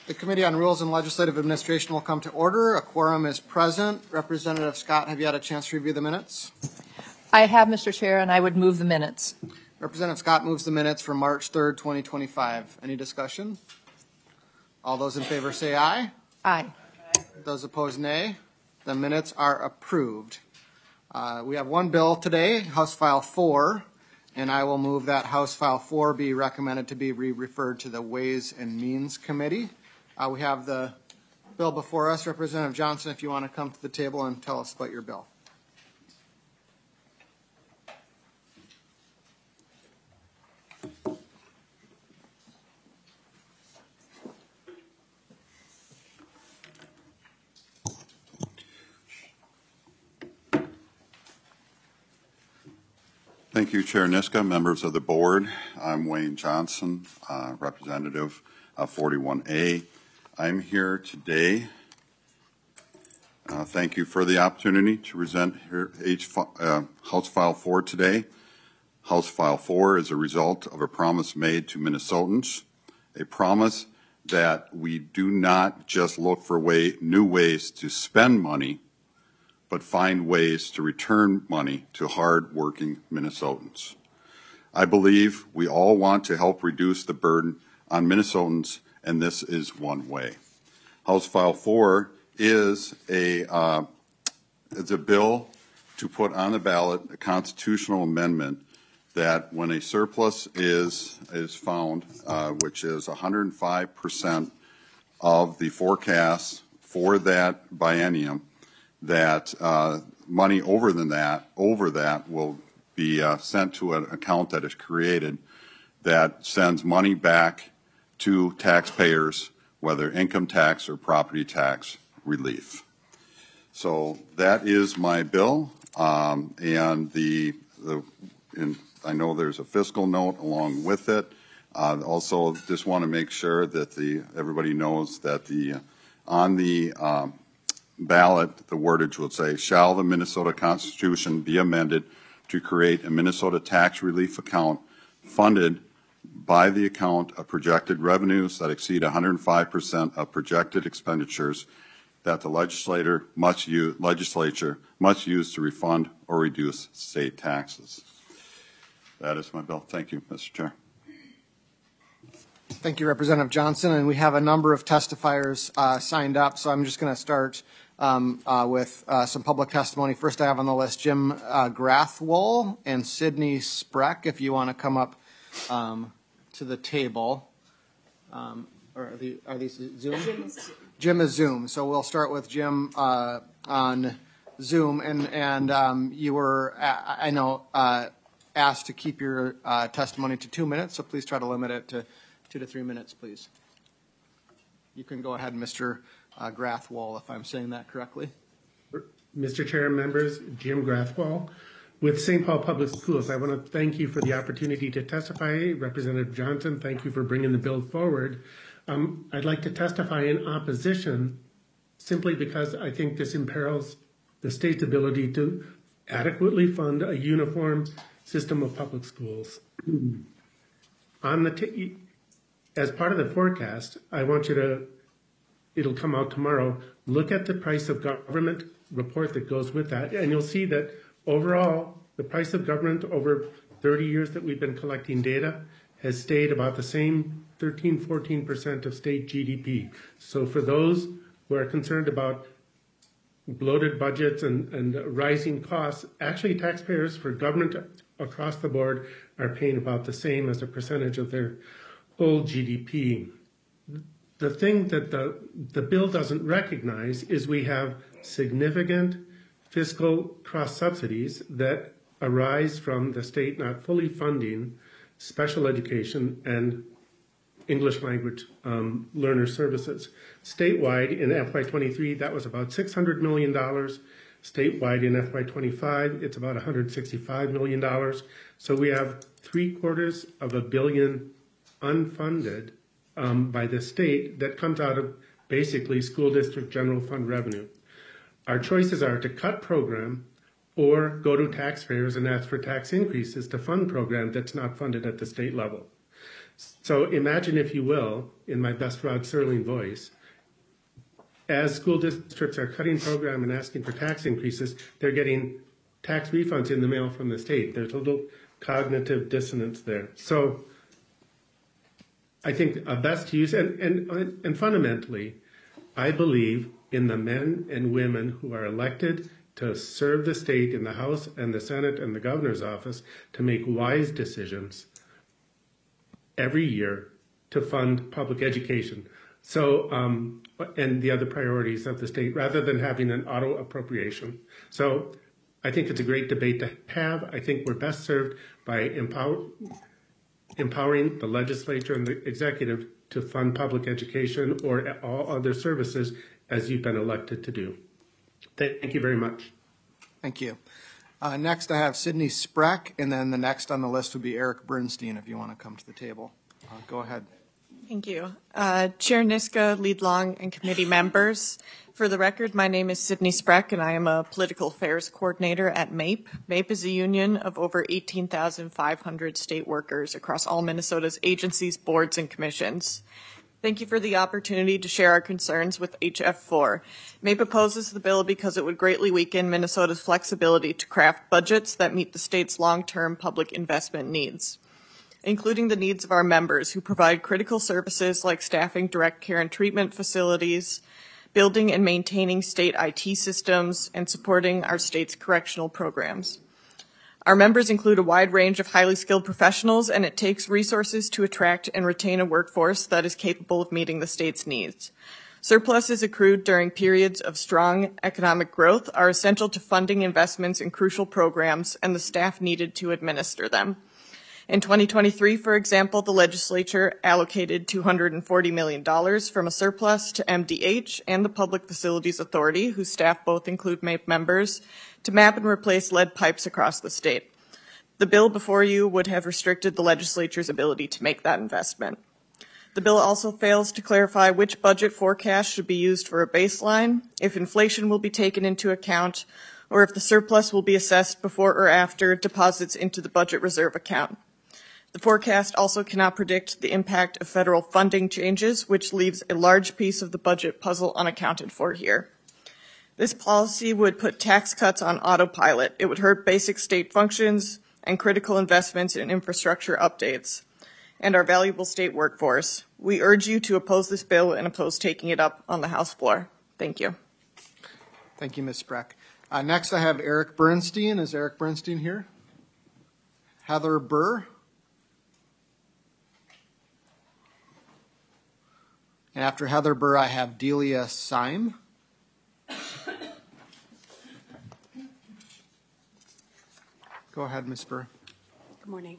The Committee on Rules and Legislative Administration will come to order. A quorum is present. Representative Scott, have you had a chance to review the minutes? I have, Mr. Chair, and I would move the minutes. Representative Scott moves the minutes for March 3rd, 2025. Any discussion? All those in favor say aye. Aye. Those opposed, nay. The minutes are approved. We have one bill today, House File 4, and I will move that House File 4 be recommended to be referred to the Ways and Means Committee. We have the bill before us. Representative Johnson, if you want to come to the table and tell us about your bill. Thank you, Chair Niska, members of the board. I'm Wayne Johnson, representative of 41A. I'm here today. Thank you for the opportunity to present here House File 4 today. House File 4 is a result of a promise made to Minnesotans, a promise that we do not just look for new ways to spend money, but find ways to return money to hard-working Minnesotans. I believe we all want to help reduce the burden on Minnesotans, and this is one way. House File 4 is a bill to put on the ballot a constitutional amendment that when a surplus is found, which is 105% of the forecast for that biennium, that money over that will be sent to an account that is created that sends money back to taxpayers, whether income tax or property tax relief. So that is my bill, and I know there's a fiscal note along with it. Also, just want to make sure that everybody knows that on the ballot, the wordage will say, shall the Minnesota Constitution be amended to create a Minnesota tax relief account funded by the account of projected revenues that exceed 105% of projected expenditures that the legislature must use to refund or reduce state taxes. That is my bill. Thank you, Mr. Chair. Thank you, Representative Johnson. And we have a number of testifiers signed up, so I'm just going to start with some public testimony. First, I have on the list Jim Grathwohl and Sydney Spreck, if you want to come up to the table. Or are these Zoom? Jim is Zoom. So we'll start with Jim on Zoom. And you were, I know, asked to keep your testimony to 2 minutes, so please try to limit it to 2 to 3 minutes, please. You can go ahead, Mr. Grathwohl, if I'm saying that correctly. Mr. Chair, members, Jim Grathwohl with St. Paul Public Schools. I want to thank you for the opportunity to testify. Representative Johnson, thank you for bringing the bill forward. I'd like to testify in opposition simply because I think this imperils the state's ability to adequately fund a uniform system of public schools. As part of the forecast, I want you to, it'll come out tomorrow, look at the price of government report that goes with that, and you'll see that overall, the price of government over 30 years that we've been collecting data has stayed about the same 13-14% of state GDP. So for those who are concerned about bloated budgets and rising costs, actually taxpayers for government across the board are paying about the same as a percentage of their whole GDP. The thing that the bill doesn't recognize is we have significant fiscal cross-subsidies that arise from the state not fully funding special education and English language learner services. Statewide in FY23, that was about $600 million. Statewide in FY25, it's about $165 million. So we have $750 million unfunded by the state that comes out of basically school district general fund revenue. Our choices are to cut program or go to taxpayers and ask for tax increases to fund program that's not funded at the state level. So imagine, if you will, in my best Rod Serling voice, as school districts are cutting program and asking for tax increases, they're getting tax refunds in the mail from the state. There's a little cognitive dissonance there. So I think a best use, and fundamentally, I believe in the men and women who are elected to serve the state in the House and the Senate and the governor's office to make wise decisions every year to fund public education. So, and the other priorities of the state, rather than having an auto appropriation. So I think it's a great debate to have. I think we're best served by empowering the legislature and the executive to fund public education or all other services as you've been elected to do. Thank you very much. Thank you. Next, I have Sydney Spreck, and then the next on the list would be Eric Bernstein, if you want to come to the table. Go ahead. Thank you. Chair Niska, Lead Long, and committee members. For the record, my name is Sydney Spreck, and I am a political affairs coordinator at MAPE. MAPE is a union of over 18,500 state workers across all Minnesota's agencies, boards, and commissions. Thank you for the opportunity to share our concerns with HF4. MAPE opposes the bill because it would greatly weaken Minnesota's flexibility to craft budgets that meet the state's long-term public investment needs, including the needs of our members who provide critical services like staffing direct care and treatment facilities, building and maintaining state IT systems, and supporting our state's correctional programs. Our members include a wide range of highly skilled professionals, and it takes resources to attract and retain a workforce that is capable of meeting the state's needs. Surpluses accrued during periods of strong economic growth are essential to funding investments in crucial programs and the staff needed to administer them. In 2023, for example, the legislature allocated $240 million from a surplus to MDH and the Public Facilities Authority, whose staff both include MAPE members, to map and replace lead pipes across the state. The bill before you would have restricted the legislature's ability to make that investment. The bill also fails to clarify which budget forecast should be used for a baseline, if inflation will be taken into account, or if the surplus will be assessed before or after deposits into the budget reserve account. The forecast also cannot predict the impact of federal funding changes, which leaves a large piece of the budget puzzle unaccounted for here. This policy would put tax cuts on autopilot. It would hurt basic state functions and critical investments in infrastructure updates and our valuable state workforce. We urge you to oppose this bill and oppose taking it up on the House floor. Thank you. Thank you, Ms. Spreck. Next, I have Eric Bernstein. Is Eric Bernstein here? Heather Burr. And after Heather Burr, I have Delia Syme. Go ahead, Ms. Burr. Good morning.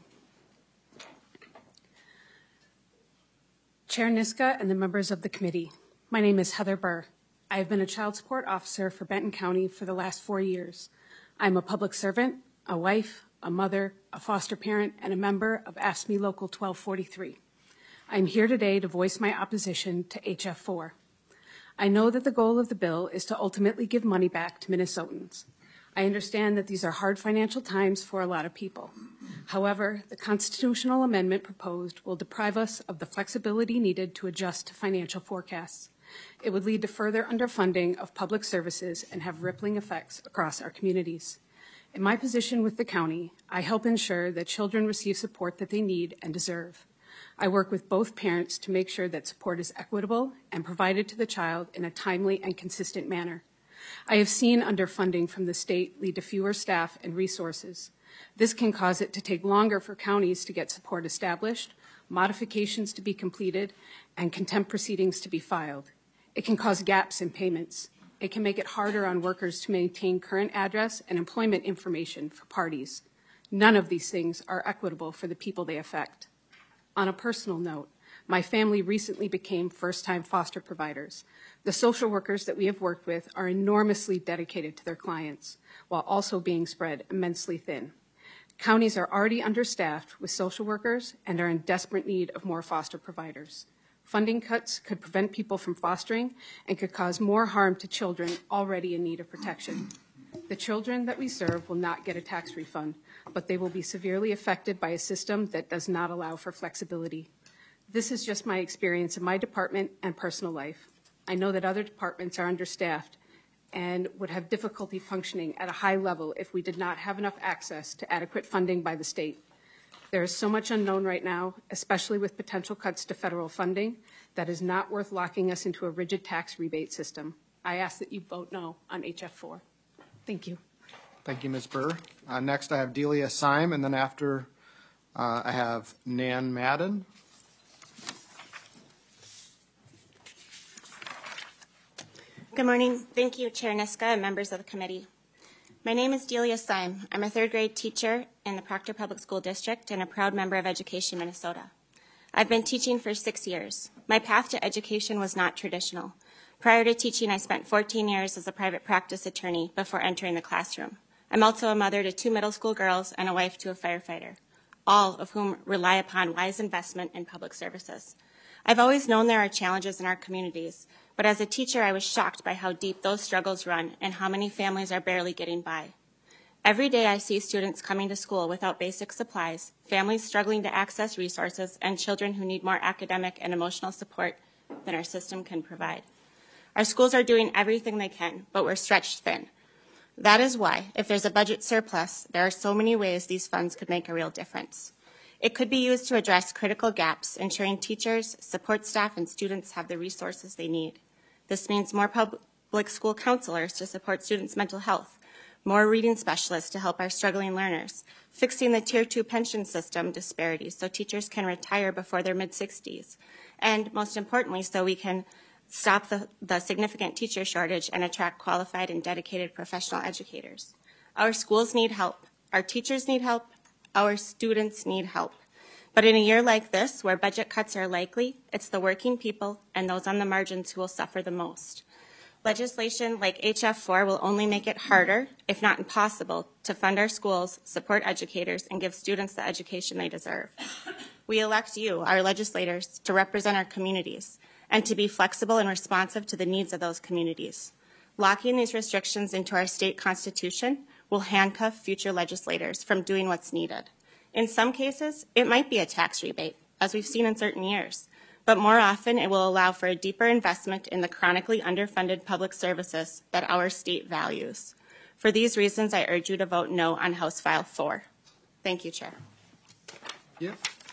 Chair Niska and the members of the committee, my name is Heather Burr. I have been a child support officer for Benton County for the last 4 years. I'm a public servant, a wife, a mother, a foster parent, and a member of AFSCME Local 1243. I'm here today to voice my opposition to HF4. I know that the goal of the bill is to ultimately give money back to Minnesotans. I understand that these are hard financial times for a lot of people. However, the constitutional amendment proposed will deprive us of the flexibility needed to adjust to financial forecasts. It would lead to further underfunding of public services and have rippling effects across our communities. In my position with the county, I help ensure that children receive support that they need and deserve. I work with both parents to make sure that support is equitable and provided to the child in a timely and consistent manner. I have seen underfunding from the state lead to fewer staff and resources. This can cause it to take longer for counties to get support established, modifications to be completed, and contempt proceedings to be filed. It can cause gaps in payments. It can make it harder on workers to maintain current address and employment information for parties. None of these things are equitable for the people they affect. On a personal note, my family recently became first-time foster providers. The social workers that we have worked with are enormously dedicated to their clients, while also being spread immensely thin. Counties are already understaffed with social workers and are in desperate need of more foster providers. Funding cuts could prevent people from fostering and could cause more harm to children already in need of protection. The children that we serve will not get a tax refund, but they will be severely affected by a system that does not allow for flexibility. This is just my experience in my department and personal life. I know that other departments are understaffed and would have difficulty functioning at a high level if we did not have enough access to adequate funding by the state. There is so much unknown right now, especially with potential cuts to federal funding, that is not worth locking us into a rigid tax rebate system. I ask that you vote no on HF4. Thank you. Thank you, Ms. Burr. Next, I have Delia Syme, and then after I have Nan Madden. Good morning. Thank you, Chair Niska and members of the committee. My name is Delia Syme. I'm a third grade teacher in the Proctor Public School District and a proud member of Education Minnesota. I've been teaching for 6 years. My path to education was not traditional. Prior to teaching, I spent 14 years as a private practice attorney before entering the classroom. I'm also a mother to 2 middle school girls and a wife to a firefighter, all of whom rely upon wise investment in public services. I've always known there are challenges in our communities, but as a teacher, I was shocked by how deep those struggles run and how many families are barely getting by. Every day I see students coming to school without basic supplies, families struggling to access resources, and children who need more academic and emotional support than our system can provide. Our schools are doing everything they can, but we're stretched thin. That is why, if there's a budget surplus, there are so many ways these funds could make a real difference. It could be used to address critical gaps, ensuring teachers, support staff, and students have the resources they need. This means more public school counselors to support students' mental health, more reading specialists to help our struggling learners, fixing the Tier 2 pension system disparities so teachers can retire before their mid-60s, and most importantly, so we can stop the significant teacher shortage and attract qualified and dedicated professional educators. Our schools need help. Our teachers need help. Our students need help. But in a year like this, where budget cuts are likely, it's the working people and those on the margins who will suffer the most. Legislation like HF4 will only make it harder, if not impossible, to fund our schools, support educators, and give students the education they deserve. We elect you, our legislators, to represent our communities and to be flexible and responsive to the needs of those communities. Locking these restrictions into our state constitution will handcuff future legislators from doing what's needed. In some cases, it might be a tax rebate, as we've seen in certain years, but more often it will allow for a deeper investment in the chronically underfunded public services that our state values. For these reasons, I urge you to vote no on House File 4. Thank you, Chair. Yeah.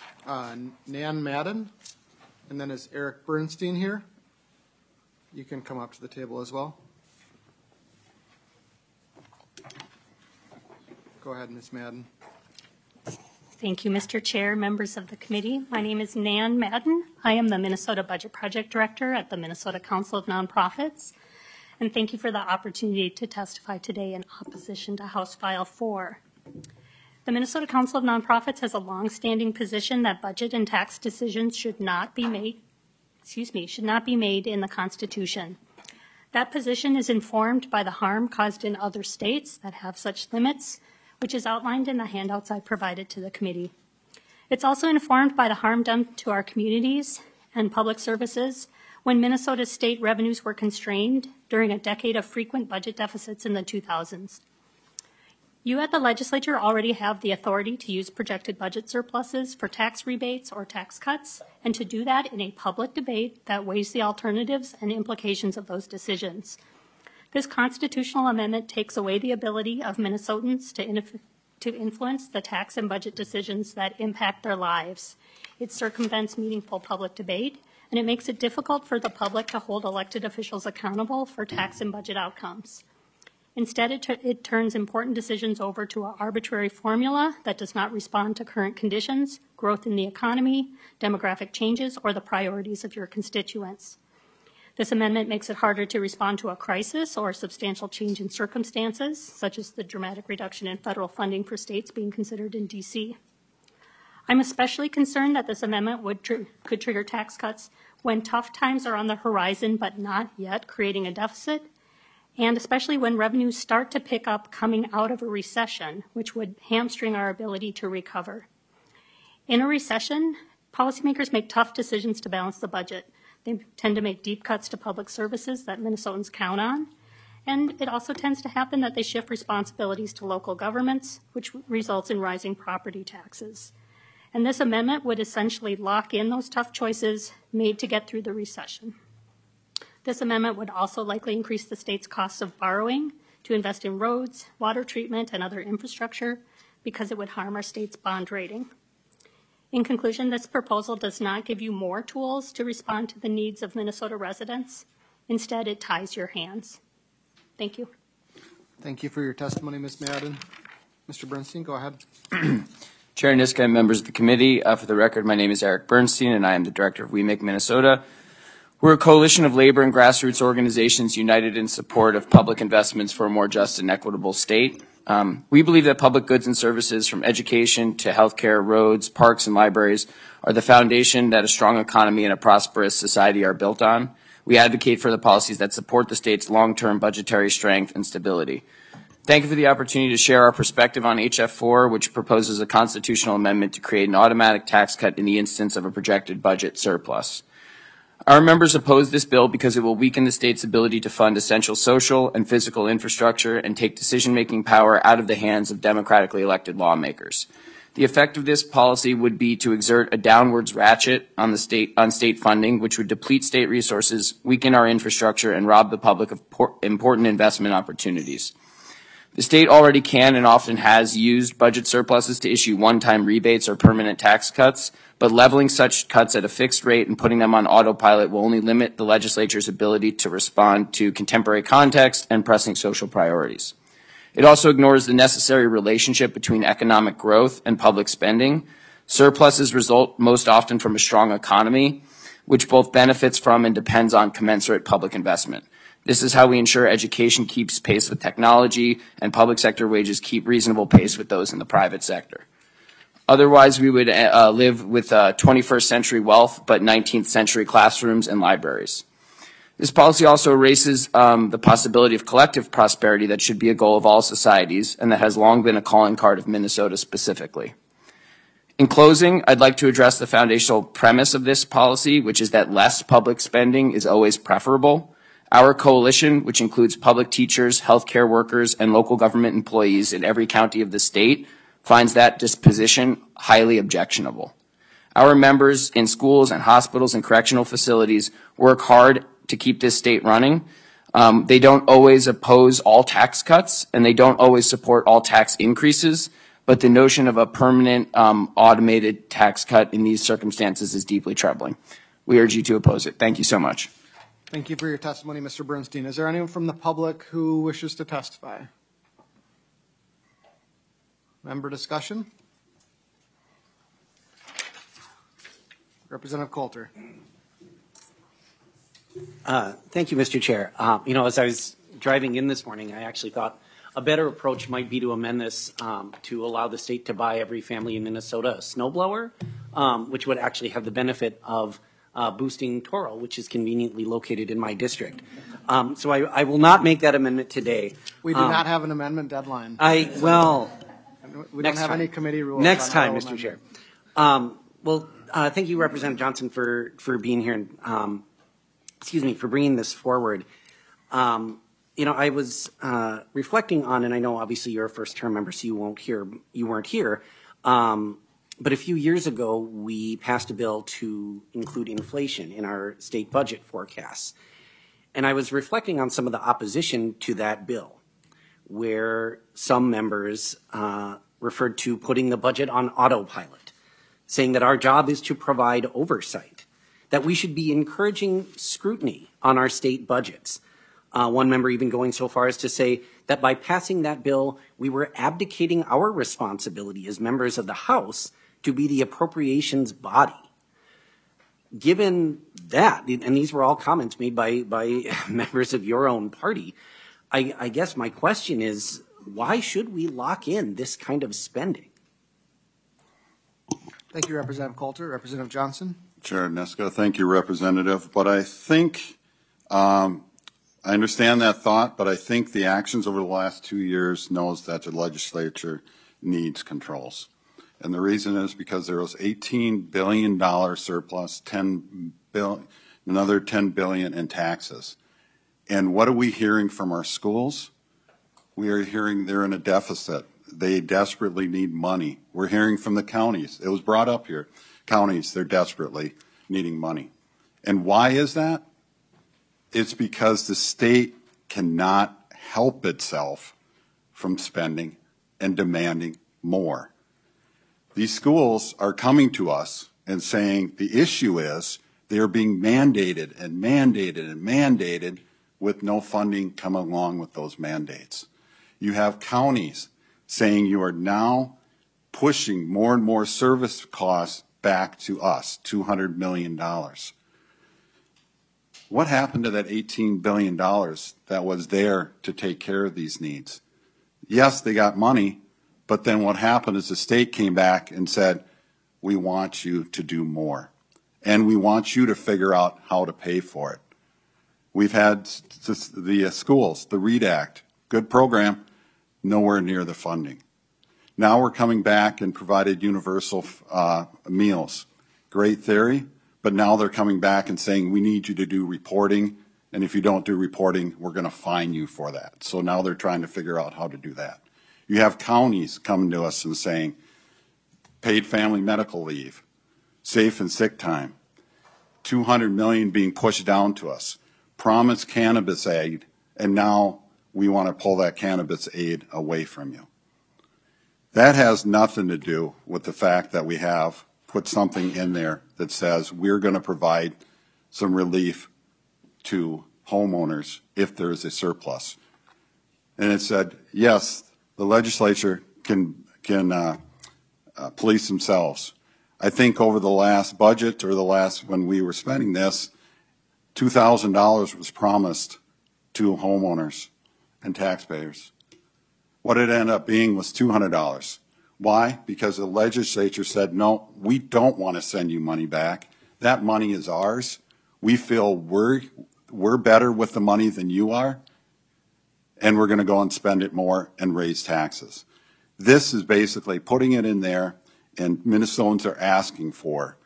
Nan Madden, and then is Eric Bernstein here? You can come up to the table as well. Go ahead, Ms. Madden. Thank you, Mr. Chair, members of the committee. My name is Nan Madden. I am the Minnesota Budget Project Director at the Minnesota Council of Nonprofits. And thank you for the opportunity to testify today in opposition to House File 4. The Minnesota Council of Nonprofits has a longstanding position that budget and tax decisions should not be made in the Constitution. That position is informed by the harm caused in other states that have such limits, which is outlined in the handouts I provided to the committee. It's also informed by the harm done to our communities and public services when Minnesota's state revenues were constrained during a decade of frequent budget deficits in the 2000s. You at the legislature already have the authority to use projected budget surpluses for tax rebates or tax cuts, and to do that in a public debate that weighs the alternatives and implications of those decisions. This constitutional amendment takes away the ability of Minnesotans to influence the tax and budget decisions that impact their lives. It circumvents meaningful public debate, and it makes it difficult for the public to hold elected officials accountable for tax and budget outcomes. Instead, it turns important decisions over to an arbitrary formula that does not respond to current conditions, growth in the economy, demographic changes, or the priorities of your constituents. This amendment makes it harder to respond to a crisis or substantial change in circumstances, such as the dramatic reduction in federal funding for states being considered in D.C. I'm especially concerned that this amendment could trigger tax cuts when tough times are on the horizon but not yet creating a deficit, and especially when revenues start to pick up coming out of a recession, which would hamstring our ability to recover. In a recession, policymakers make tough decisions to balance the budget. They tend to make deep cuts to public services that Minnesotans count on, And it also tends to happen that they shift responsibilities to local governments, which results in rising property taxes. And this amendment would essentially lock in those tough choices made to get through the recession. This amendment would also likely increase the state's costs of borrowing to invest in roads, water treatment, and other infrastructure because it would harm our state's bond rating. In conclusion, this proposal does not give you more tools to respond to the needs of Minnesota residents. Instead, it ties your hands. Thank you. Thank you for your testimony, Ms. Madden. Mr. Bernstein, go ahead. Chair Niska and members of the committee, for the record, my name is Eric Bernstein, and I am the director of We Make Minnesota. We're a coalition of labor and grassroots organizations united in support of public investments for a more just and equitable state. We believe that public goods and services, from education to healthcare, roads, parks, and libraries, are the foundation that a strong economy and a prosperous society are built on. We advocate for the policies that support the state's long-term budgetary strength and stability. Thank you for the opportunity to share our perspective on HF4, which proposes a constitutional amendment to create an automatic tax cut in the instance of a projected budget surplus. Our members oppose this bill because it will weaken the state's ability to fund essential social and physical infrastructure and take decision-making power out of the hands of democratically elected lawmakers. The effect of this policy would be to exert a downwards ratchet on state funding, which would deplete state resources, weaken our infrastructure, and rob the public of important investment opportunities. The state already can and often has used budget surpluses to issue one-time rebates or permanent tax cuts, but leveling such cuts at a fixed rate and putting them on autopilot will only limit the legislature's ability to respond to contemporary context and pressing social priorities. It also ignores the necessary relationship between economic growth and public spending. Surpluses result most often from a strong economy, which both benefits from and depends on commensurate public investment. This is how we ensure education keeps pace with technology and public sector wages keep reasonable pace with those in the private sector. Otherwise, we would live with 21st century wealth, but 19th century classrooms and libraries. This policy also erases the possibility of collective prosperity that should be a goal of all societies and that has long been a calling card of Minnesota specifically. In closing, I'd like to address the foundational premise of this policy, which is that less public spending is always preferable. Our coalition, which includes public teachers, healthcare workers, and local government employees in every county of the state, finds that disposition highly objectionable. Our members in schools and hospitals and correctional facilities work hard to keep this state running. They don't always oppose all tax cuts, and they don't always support all tax increases, but the notion of a permanent automated tax cut in these circumstances is deeply troubling. We urge you to oppose it. Thank you so much. Thank you for your testimony, Mr. Bernstein. Is there anyone from the public who wishes to testify? Member discussion? Representative Coulter. Thank you, Mr. Chair. As I was driving in this morning, I actually thought a better approach might be to amend this to allow the state to buy every family in Minnesota a snowblower, which would actually have the benefit of boosting Toro, which is conveniently located in my district. So I will not make that amendment today. We do not have an amendment deadline. We don't have any committee rules. Next time, Mr. Chair. Thank you, Representative Johnson, for being here and, for bringing this forward. I was reflecting on, and I know obviously you're a first-term member, so you weren't here. But a few years ago, we passed a bill to include inflation in our state budget forecasts. And I was reflecting on some of the opposition to that bill, where some members referred to putting the budget on autopilot, saying that our job is to provide oversight, that we should be encouraging scrutiny on our state budgets. One member even going so far as to say that by passing that bill, we were abdicating our responsibility as members of the House to be the appropriations body. Given that, and these were all comments made by members of your own party, I guess my question is, why should we lock in this kind of spending? Thank you, Representative Coulter. Representative Johnson. Chair Niska, thank you, Representative. But I think, I understand that thought, but I think the actions over the last 2 years knows that the legislature needs controls. And the reason is because there was $18 billion surplus, another $10 billion in taxes. And what are we hearing from our schools? We are hearing they're in a deficit. They desperately need money. We're hearing from the counties. It was brought up here. Counties, they're desperately needing money. And why is that? It's because the state cannot help itself from spending and demanding more. These schools are coming to us and saying the issue is they are being mandated and mandated and mandated with no funding coming along with those mandates. You have counties saying you are now pushing more and more service costs back to us, $200 million. What happened to that $18 billion that was there to take care of these needs? Yes, they got money, but then what happened is the state came back and said, we want you to do more, and we want you to figure out how to pay for it. We've had the schools, the READ Act, good program, nowhere near the funding. Now we're coming back and provided universal meals. Great theory, but now they're coming back and saying we need you to do reporting, and if you don't do reporting, we're going to fine you for that. So now they're trying to figure out how to do that. You have counties coming to us and saying paid family medical leave, safe and sick time, $200 million being pushed down to us, promised cannabis aid, and now we want to pull that cannabis aid away from you. That has nothing to do with the fact that we have put something in there that says we're going to provide some relief to homeowners if there is a surplus. And it said, yes, the legislature can police themselves. I think over the last budget or the last, when we were spending this, $2,000 was promised to homeowners and taxpayers. What it ended up being was $200. Why? Because the legislature said, no, we don't want to send you money back. That money is ours. We feel we're better with the money than you are, and we're going to go and spend it more and raise taxes. This is basically putting it in there, and Minnesotans are asking for,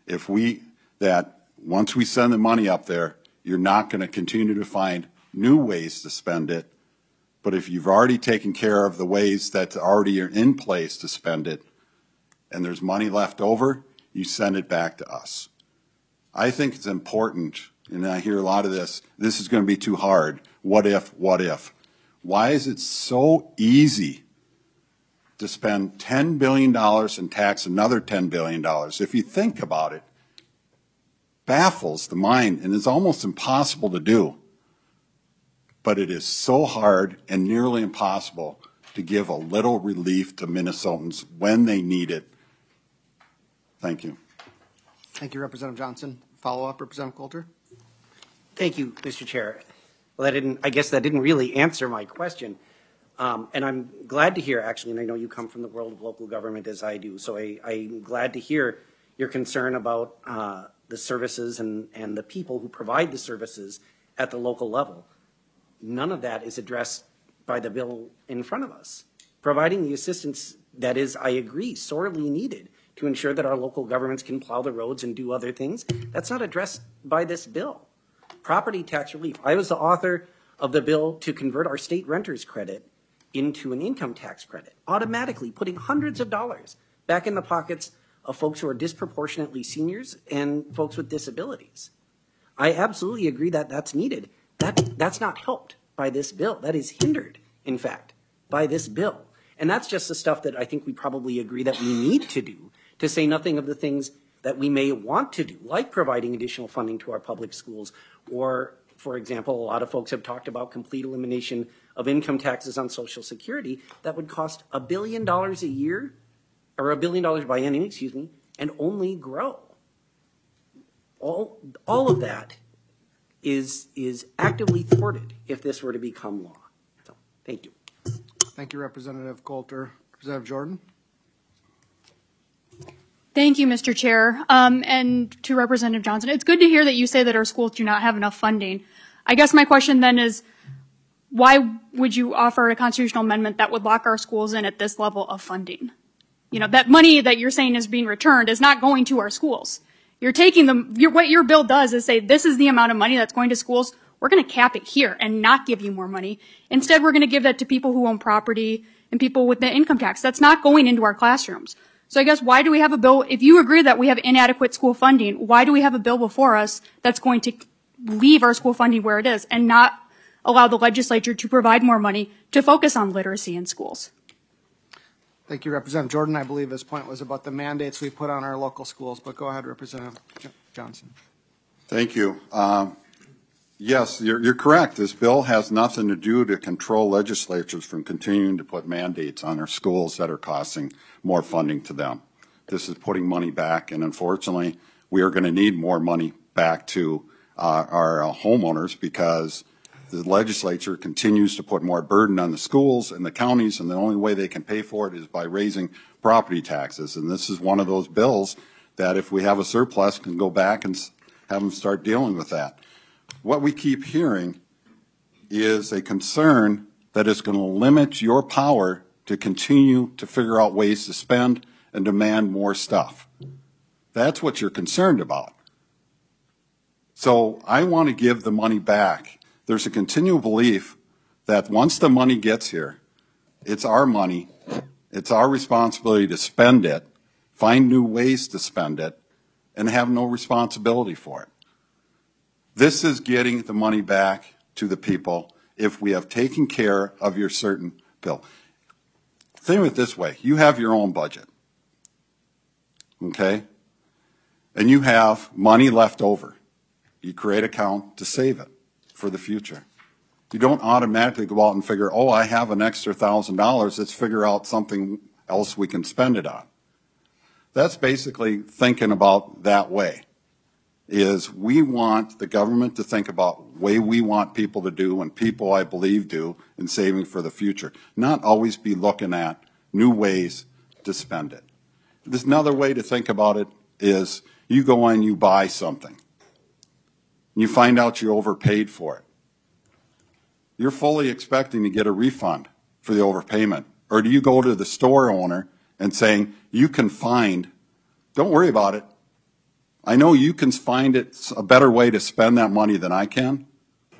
that once we send the money up there, you're not going to continue to find new ways to spend it. But if you've already taken care of the ways that already are in place to spend it, and there's money left over, you send it back to us. I think it's important, and I hear a lot of this is going to be too hard. What if, what if? Why is it so easy to spend $10 billion and tax another $10 billion? If you think about it, baffles the mind, and it's almost impossible to do. But it is so hard and nearly impossible to give a little relief to Minnesotans when they need it. Thank you. Thank you, Representative Johnson. Follow-up, Representative Coulter. Thank you, Mr. Chair. Well, I guess that didn't really answer my question. And I'm glad to hear, actually, and I know you come from the world of local government as I do, so I'm glad to hear your concern about the services and the people who provide the services at the local level. None of that is addressed by the bill in front of us. Providing the assistance that is, I agree, sorely needed to ensure that our local governments can plow the roads and do other things, that's not addressed by this bill. Property tax relief. I was the author of the bill to convert our state renters credit into an income tax credit, automatically putting hundreds of dollars back in the pockets of folks who are disproportionately seniors and folks with disabilities. I absolutely agree that that's needed. That's not helped by this bill. That is hindered, in fact, by this bill. And that's just the stuff that I think we probably agree that we need to do, to say nothing of the things that we may want to do, like providing additional funding to our public schools, or, for example, a lot of folks have talked about complete elimination of income taxes on Social Security. That would cost $1 billion a year, or $1 billion biennium, and only grow. All of that is actively thwarted if this were to become law. So, thank you. Thank you, Representative Coulter. Representative Jordan. Thank you, Mr. Chair. And to Representative Johnson, it's good to hear that you say that our schools do not have enough funding. I guess my question then is, why would you offer a constitutional amendment that would lock our schools in at this level of funding? You know, that money that you're saying is being returned is not going to our schools. You're taking them, what your bill does is say this is the amount of money that's going to schools. we're going to cap it here and not give you more money. Instead, we're going to give that to people who own property and people with the income tax. That's not going into our classrooms. So I guess why do we have a bill? If you agree that we have inadequate school funding, why do we have a bill before us that's going to leave our school funding where it is and not allow the legislature to provide more money to focus on literacy in schools? Thank you, Representative Jordan. I believe his point was about the mandates we put on our local schools, but go ahead, Representative Johnson. Thank you. Yes, you're correct. This bill has nothing to do to control legislatures from continuing to put mandates on our schools that are costing more funding to them. This is putting money back, and unfortunately, we are going to need more money back to our homeowners because the legislature continues to put more burden on the schools and the counties, and the only way they can pay for it is by raising property taxes. And this is one of those bills that if we have a surplus, can go back and have them start dealing with that. What we keep hearing is a concern that is going to limit your power to continue to figure out ways to spend and demand more stuff. That's what you're concerned about. So I want to give the money back. There's a continual belief that once the money gets here, it's our money, it's our responsibility to spend it, find new ways to spend it, and have no responsibility for it. This is getting the money back to the people if we have taken care of your certain bill. Think of it this way. You have your own budget, okay? And you have money left over. You create an account to save it for the future. You don't automatically go out and figure, oh, I have an extra $1,000, let's figure out something else we can spend it on. That's basically thinking about that way, is we want the government to think about the way we want people to do and people, I believe, do in saving for the future, not always be looking at new ways to spend it. There's another way to think about it is you go and you buy something. You find out you overpaid for it. You're fully expecting to get a refund for the overpayment. Or do you go to the store owner and saying, you can find, don't worry about it. I know you can find it a better way to spend that money than I can.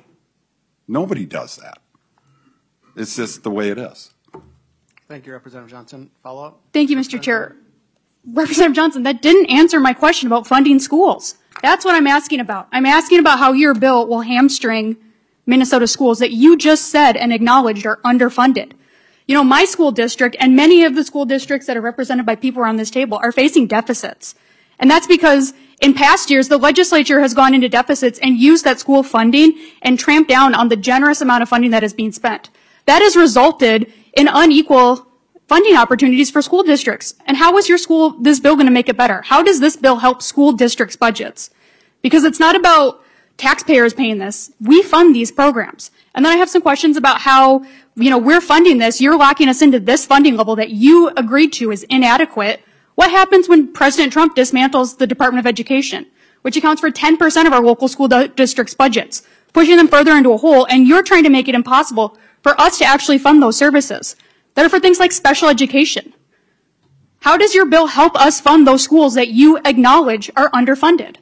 Nobody does that. It's just the way it is. Thank you, Representative Johnson. Follow up? Thank you, Mr. Chair. Representative Johnson, that didn't answer my question about funding schools. That's what I'm asking about. I'm asking about how your bill will hamstring Minnesota schools that you just said and acknowledged are underfunded. You know, my school district and many of the school districts that are represented by people around this table are facing deficits. And that's because in past years, the legislature has gone into deficits and used that school funding and tramped down on the generous amount of funding that is being spent. That has resulted in unequal funding opportunities for school districts. And how is this bill going to make it better? How does this bill help school districts' budgets? Because it's not about taxpayers paying this. We fund these programs. And then I have some questions about how, we're funding this. You're locking us into this funding level that you agreed to is inadequate. What happens when President Trump dismantles the Department of Education, which accounts for 10% of our local school districts' budgets, pushing them further into a hole, and you're trying to make it impossible for us to actually fund those services that are for things like special education? How does your bill help us fund those schools that you acknowledge are underfunded?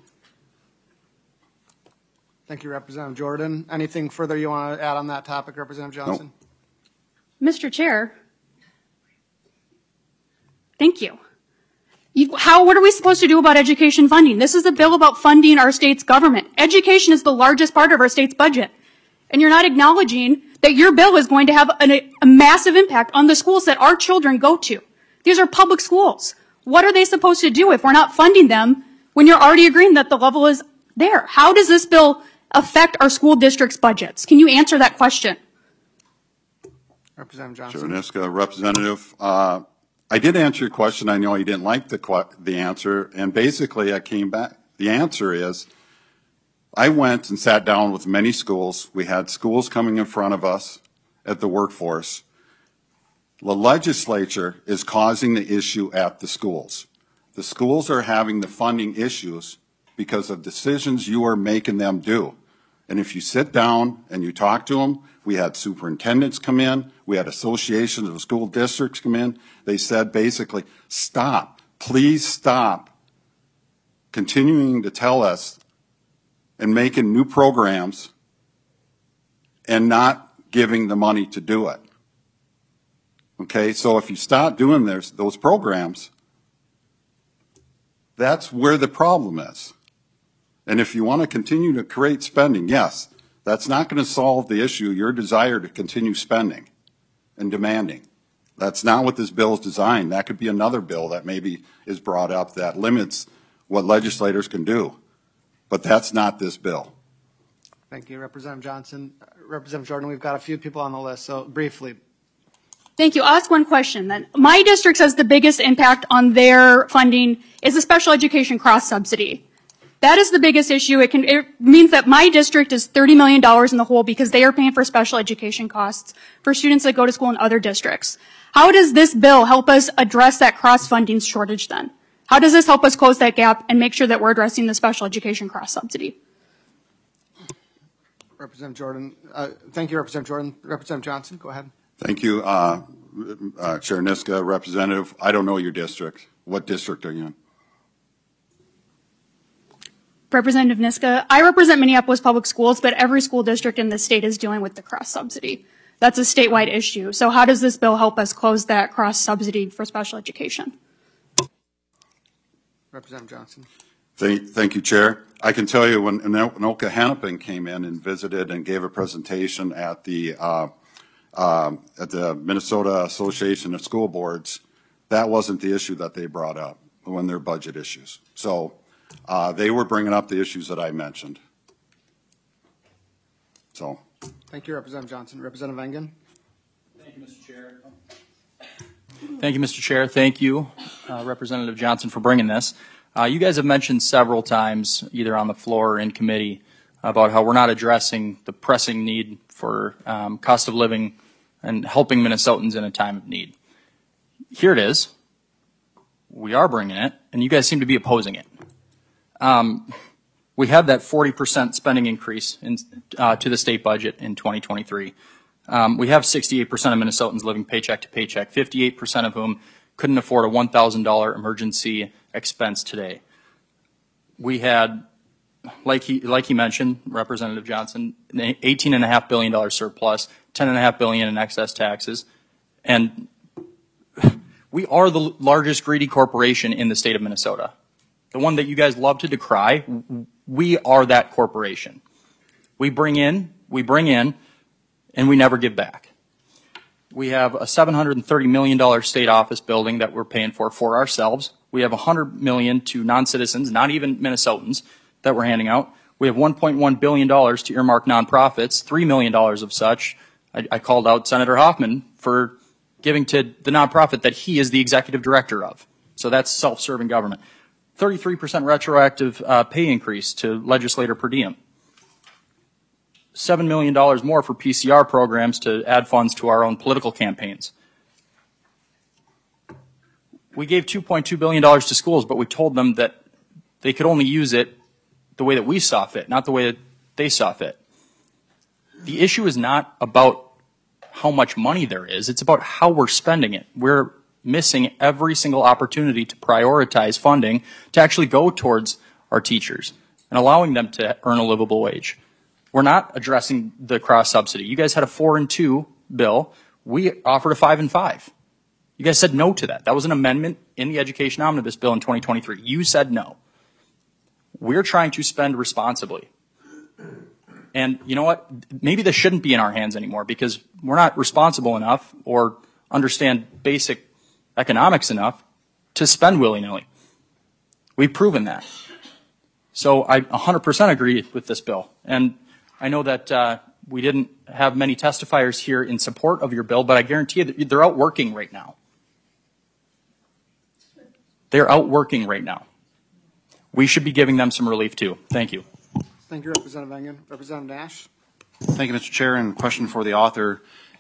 Thank you, Representative Jordan. Anything further you want to add on that topic, Representative Johnson? Nope. Mr. Chair, thank you. What are we supposed to do about education funding? This is a bill about funding our state's government. Education is the largest part of our state's budget. And you're not acknowledging that your bill is going to have a massive impact on the schools that our children go to. These are public schools. What are they supposed to do if we're not funding them when you're already agreeing that the level is there? How does this bill affect our school districts' budgets? Can you answer that question? Representative Johnson. Chernizka, Representative. I did answer your question. I know you didn't like the answer, and basically I came back. The answer is I went and sat down with many schools. We had schools coming in front of us at the workforce. The legislature is causing the issue at the schools. The schools are having the funding issues because of decisions you are making them do. And if you sit down and you talk to them, we had superintendents come in, we had associations of school districts come in. They said basically, stop, please stop continuing to tell us and making new programs and not giving the money to do it. Okay, so if you start doing those programs, that's where the problem is. And if you want to continue to create spending, yes, that's not going to solve the issue, your desire to continue spending and demanding. That's not what this bill is designed. That could be another bill that maybe is brought up that limits what legislators can do. But that's not this bill. Thank you, Representative Johnson. Representative Jordan, we've got a few people on the list, so briefly. Thank you. I'll ask one question then. My district says the biggest impact on their funding is the special education cross-subsidy. That is the biggest issue. It means that my district is $30 million in the hole because they are paying for special education costs for students that go to school in other districts. How does this bill help us address that cross-funding shortage then? How does this help us close that gap and make sure that we're addressing the special education cross-subsidy? Representative Jordan. Thank you, Representative Jordan. Representative Johnson, go ahead. Thank you, Chair Niska. Representative, I don't know your district. What district are you in? Representative Niska, I represent Minneapolis Public Schools, but every school district in the state is dealing with the cross-subsidy. That's a statewide issue. So how does this bill help us close that cross-subsidy for special education? Representative Johnson. Thank you, Chair. I can tell you when Anoka Hennepin came in and visited and gave a presentation at the Minnesota Association of School Boards, that wasn't the issue that they brought up when their budget issues. So they were bringing up the issues that I mentioned. So. Thank you, Representative Johnson. Representative Engen. Thank you, Mr. Chair. Thank you, Mr. Chair. Thank you, Representative Johnson, for bringing this. You guys have mentioned several times, either on the floor or in committee, about how we're not addressing the pressing need for cost of living and helping Minnesotans in a time of need. Here it is. We are bringing it, and you guys seem to be opposing it. We had that 40% spending increase to the state budget in 2023. We have 68% of Minnesotans living paycheck to paycheck, 58% of whom couldn't afford a $1,000 emergency expense today. We had, like he mentioned, Representative Johnson, an $18.5 billion surplus, $10.5 billion in excess taxes, and we are the largest greedy corporation in the state of Minnesota. The one that you guys love to decry, we are that corporation. We bring in, and we never give back. We have a $730 million state office building that we're paying for ourselves. We have $100 million to non-citizens, not even Minnesotans, that we're handing out. We have $1.1 billion to earmark nonprofits, $3 million of such. I called out Senator Hoffman for giving to the nonprofit that he is the executive director of. So that's self-serving government. 33% retroactive pay increase to legislator per diem. $7 million more for PCR programs to add funds to our own political campaigns. We gave $2.2 billion to schools, but we told them that they could only use it the way that we saw fit, not the way that they saw fit. The issue is not about how much money there is, it's about how we're spending it. We're missing every single opportunity to prioritize funding to actually go towards our teachers and allowing them to earn a livable wage. We're not addressing the cross subsidy. You guys had a 4 and 2 bill. We offered a 5 and 5. You guys said no to that. That was an amendment in the Education Omnibus Bill in 2023. You said no. We're trying to spend responsibly. And you know what? Maybe this shouldn't be in our hands anymore because we're not responsible enough or understand basic economics enough to spend willy-nilly. We've proven that. So I 100% agree with this bill. And I know that we didn't have many testifiers here in support of your bill, but I guarantee you that they're out working right now. They're out working right now. We should be giving them some relief too. Thank you. Thank you, Representative Engen. Representative Nash. Thank you, Mr. Chair. And question for the author.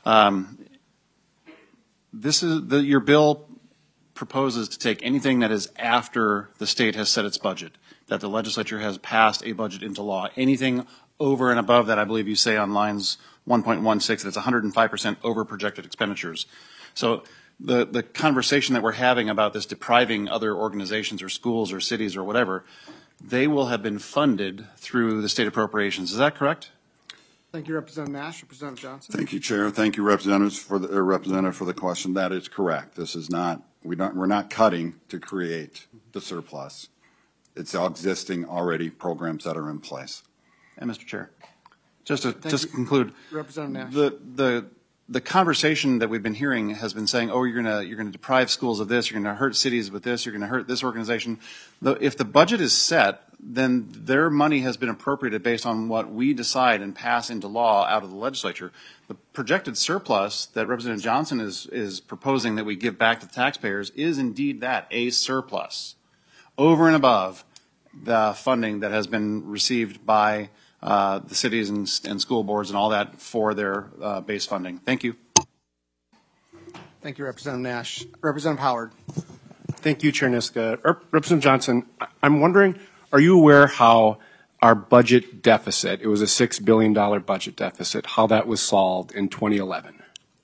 Your bill proposes to take anything that is after the state has set its budget, that the legislature has passed a budget into law. Anything over and above that, I believe you say on lines 1.16, that's 105% over projected expenditures. So the conversation that we're having about this depriving other organizations or schools or cities or whatever, they will have been funded through the state appropriations. Is that correct? Thank you, Representative Nash. Representative Johnson. Thank you, Chair. Thank you, representatives for the representative for the question. That is correct. This is not we're not cutting to create the surplus. It's all existing already programs that are in place. And Mr. Chair, just to conclude, Representative Nash. The conversation that we've been hearing has been saying, oh, you're gonna deprive schools of this, you're gonna hurt cities with this, you're gonna hurt this organization. If the budget is set, then their money has been appropriated based on what we decide and pass into law out of the legislature. The projected surplus that Representative Johnson is proposing that we give back to the taxpayers is indeed that, a surplus, over and above the funding that has been received by the cities and school boards and all that for their base funding. Thank you. Thank you, Representative Nash. Representative Howard. Thank you, Chair Niska. Representative Johnson, I'm wondering, are you aware how our budget deficit, it was a $6 billion budget deficit, how that was solved in 2011?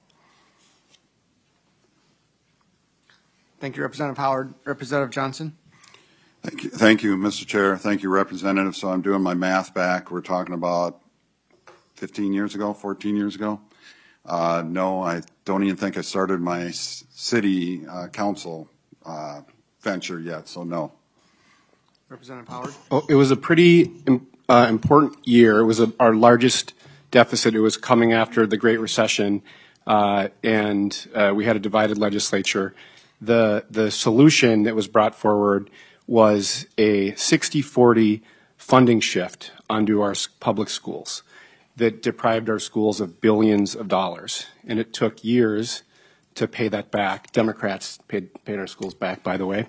Thank you, Representative Howard. Representative Johnson. Thank you, Mr. Chair. Thank you, Representative. So I'm doing my math back. We're talking about 15 years ago, 14 years ago. No, I don't even think I started my city council venture yet, so no. Representative Howard. Oh, it was a pretty important year. It was our largest deficit. It was coming after the Great Recession, and we had a divided legislature. The solution that was brought forward was a 60-40 funding shift onto our public schools that deprived our schools of billions of dollars. And it took years to pay that back. Democrats paid our schools back, by the way.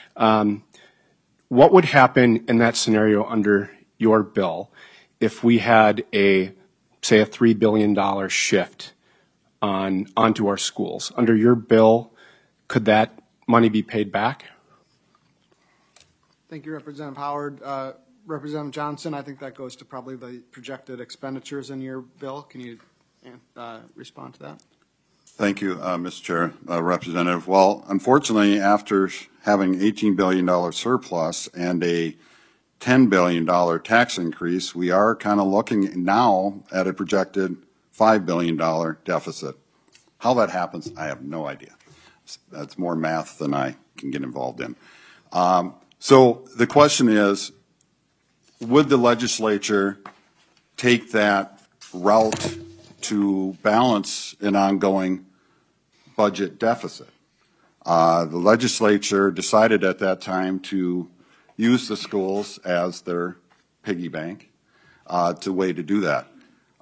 What would happen in that scenario under your bill if we had say a $3 billion shift onto our schools? Under your bill, could that money be paid back? Thank you, Representative Howard. Representative Johnson, I think that goes to probably the projected expenditures in your bill. Can you respond to that? Thank you, Mr. Chair, Representative. Well, unfortunately, after having $18 billion surplus and a $10 billion tax increase, we are kind of looking now at a projected $5 billion deficit. How that happens, I have no idea. That's more math than I can get involved in. So the question is, would the legislature take that route to balance an ongoing budget deficit? The legislature decided at that time to use the schools as their piggy bank, to way to do that.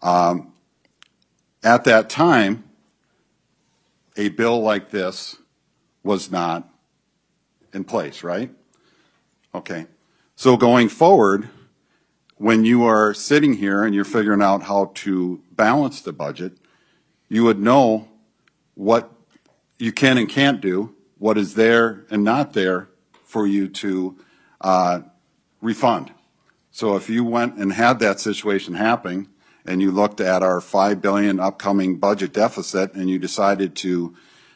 At that time, a bill like this was not in place, right? Okay. So going forward, when you are sitting here and you're figuring out how to balance the budget, you would know what you can and can't do, what is there and not there for you to refund. So if you went and had that situation happen and you looked at our $5 billion upcoming budget deficit and you decided to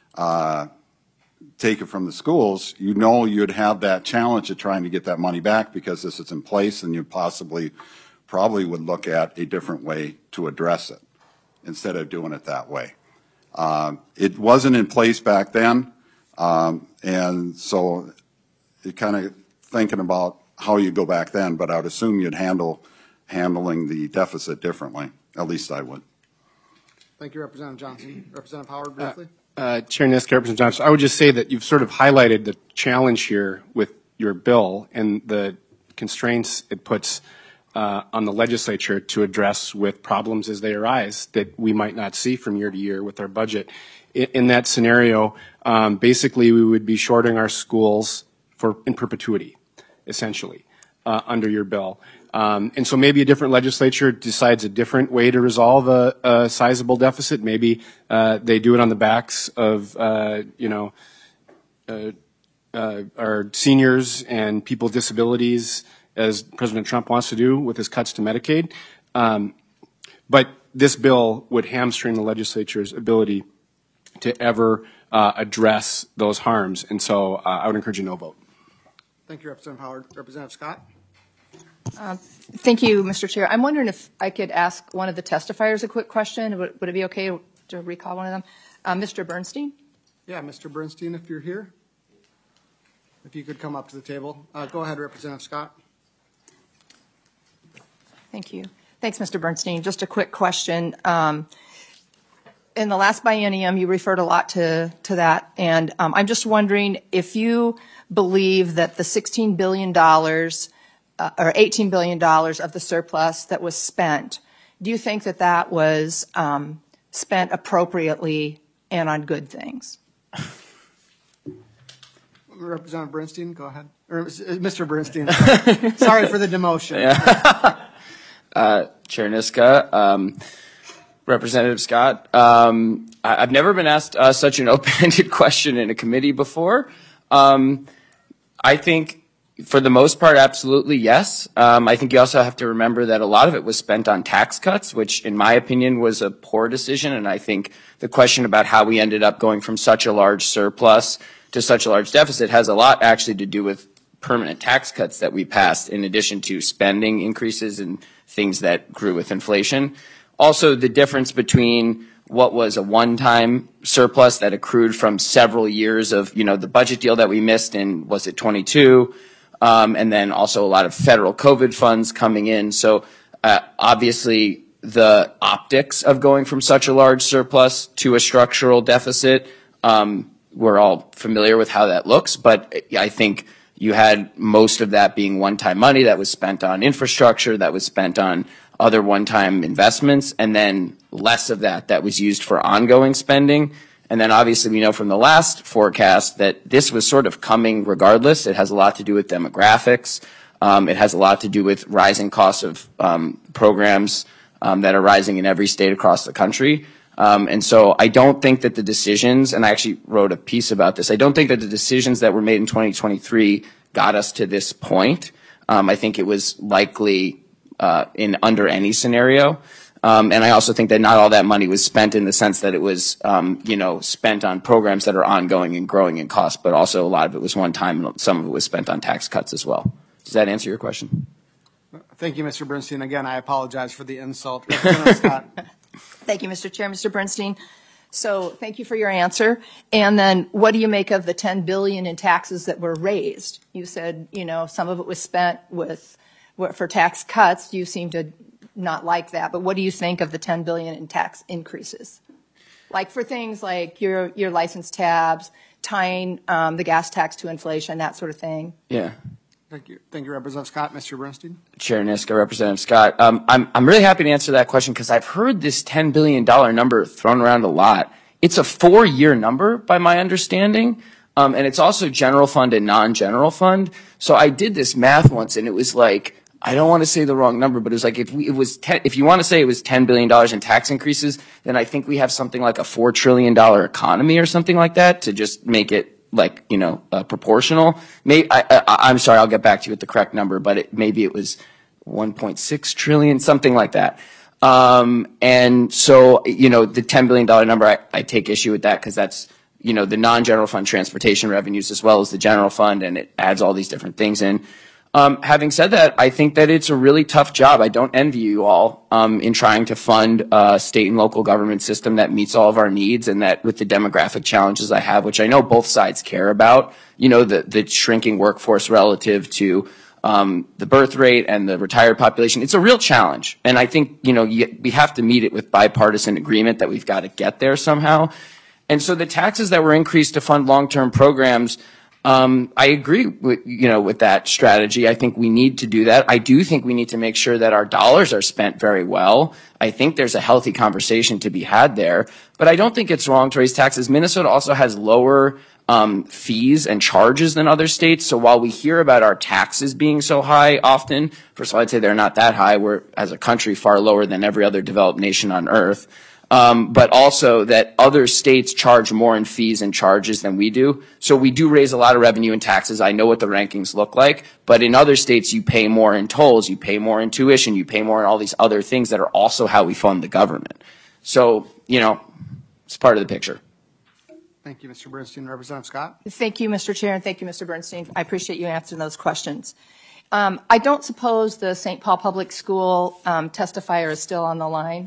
take it from the schools, you know you'd have that challenge of trying to get that money back because this is in place, and you probably would look at a different way to address it instead of doing it that way. It wasn't in place back then, and so you're kind of thinking about how you go back then, but I would assume you'd handling the deficit differently. At least I would. Thank you, Representative Johnson. Representative Howard, briefly. Chair Niska, Representative Johnson, I would just say that you've sort of highlighted the challenge here with your bill and the constraints it puts on the legislature to address with problems as they arise that we might not see from year to year with our budget. In that scenario, basically we would be shorting our schools in perpetuity, essentially, under your bill. And so maybe a different legislature decides a different way to resolve a sizable deficit. Maybe they do it on the backs of, our seniors and people with disabilities, as President Trump wants to do with his cuts to Medicaid. But this bill would hamstring the legislature's ability to ever address those harms. And so I would encourage a no vote. Thank you, Representative Howard. Representative Scott. Thank you, Mr. Chair. I'm wondering if I could ask one of the testifiers a quick question. Would it be okay to recall one of them? Mr. Bernstein? Yeah, Mr. Bernstein, if you're here. If you could come up to the table. Go ahead, Representative Scott. Thank you. Thanks, Mr. Bernstein. Just a quick question. In the last biennium, you referred a lot to that, and I'm just wondering if you believe that the $16 billion or $18 billion of the surplus that was spent, do you think that that was spent appropriately and on good things? Representative Bernstein, go ahead. Or Mr. Bernstein. Sorry for the demotion. Chair Niska, Representative Scott, I've never been asked such an open-ended question in a committee before. I think for the most part, absolutely yes. I think you also have to remember that a lot of it was spent on tax cuts, which in my opinion was a poor decision. And I think the question about how we ended up going from such a large surplus to such a large deficit has a lot actually to do with permanent tax cuts that we passed in addition to spending increases and things that grew with inflation. Also, the difference between what was a one-time surplus that accrued from several years of, the budget deal that we missed in, was it 22? And then also a lot of federal COVID funds coming in. So obviously the optics of going from such a large surplus to a structural deficit, we're all familiar with how that looks, but I think you had most of that being one-time money that was spent on infrastructure, that was spent on other one-time investments, and then less of that was used for ongoing spending. And then obviously we know from the last forecast that this was sort of coming regardless. It has a lot to do with demographics. It has a lot to do with rising costs of programs that are rising in every state across the country. And so I don't think that the decisions, and I actually wrote a piece about this, I don't think that the decisions that were made in 2023 got us to this point. I think it was likely in under any scenario. And I also think that not all that money was spent in the sense that it was, spent on programs that are ongoing and growing in cost, but also a lot of it was one time and some of it was spent on tax cuts as well. Does that answer your question? Thank you, Mr. Bernstein. Again, I apologize for the insult. Representative Scott. Thank you, Mr. Chair. Mr. Bernstein, so thank you for your answer. And then what do you make of the $10 billion in taxes that were raised? You said, some of it was spent for tax cuts. You seem to not like that, but what do you think of the $10 billion in tax increases? Like for things like your license tabs, tying the gas tax to inflation, that sort of thing. Yeah. Thank you. Thank you, Representative Scott. Mr. Bernstein. Chair Niska, Representative Scott. I'm really happy to answer that question because I've heard this $10 billion number thrown around a lot. It's a 4-year number by my understanding. And it's also general fund and non-general fund. So I did this math once and it was like, I don't want to say the wrong number, but it was like if you want to say it was $10 billion in tax increases, then I think we have something like a $4 trillion economy or something like that to just make it proportional. I'm sorry, I'll get back to you with the correct number, but maybe it was 1.6 trillion, something like that. And so, the $10 billion number, I take issue with that because that's, the non-general fund transportation revenues as well as the general fund, and it adds all these different things in. Having said that, I think that it's a really tough job. I don't envy you all in trying to fund a state and local government system that meets all of our needs and that with the demographic challenges I have, which I know both sides care about, the shrinking workforce relative to the birth rate and the retired population. It's a real challenge. And I think, we have to meet it with bipartisan agreement that we've got to get there somehow. And so the taxes that were increased to fund long-term programs, I agree with that strategy. I think we need to do that. I do think we need to make sure that our dollars are spent very well. I think there's a healthy conversation to be had there, but I don't think it's wrong to raise taxes. Minnesota also has lower fees and charges than other states. So while we hear about our taxes being so high often, first of all, I'd say they're not that high. We're, as a country, far lower than every other developed nation on earth. But also that other states charge more in fees and charges than we do. So we do raise a lot of revenue in taxes. I know what the rankings look like. But in other states, you pay more in tolls, you pay more in tuition, you pay more in all these other things that are also how we fund the government. So, it's part of the picture. Thank you, Mr. Bernstein. Representative Scott. Thank you, Mr. Chair, and thank you, Mr. Bernstein. I appreciate you answering those questions. I don't suppose the St. Paul Public School testifier is still on the line.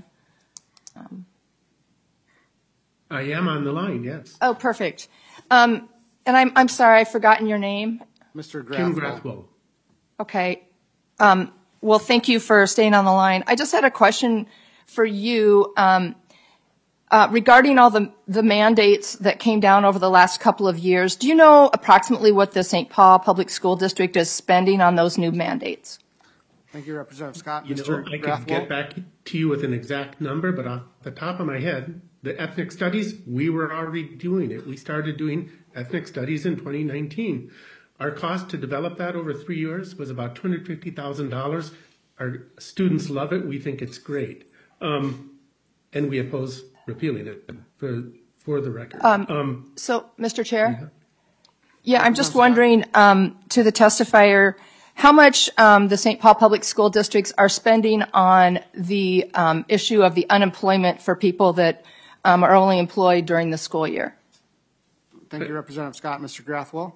I am on the line, yes. Oh, perfect. And I'm sorry, I've forgotten your name. Mr. Kim Grathwohl. Grathwohl. Okay. Well, thank you for staying on the line. I just had a question for you regarding all the mandates that came down over the last couple of years. Do you know approximately what the St. Paul Public School District is spending on those new mandates? Thank you, Representative Scott. You know, Mr. I could Grathwohl. get back to you with an exact number, but off the top of my head, the ethnic studies, we were already doing it. We started doing ethnic studies in 2019. Our cost to develop that over 3 years was about $250,000. Our students love it. We think it's great. And we oppose repealing it for the record. So, Mr. Chair? Yeah, I'm just wondering to the testifier, how much the St. Paul Public School Districts are spending on the issue of the unemployment for people that are only employed during the school year? Thank you, Representative Scott. Mr. Grathwohl.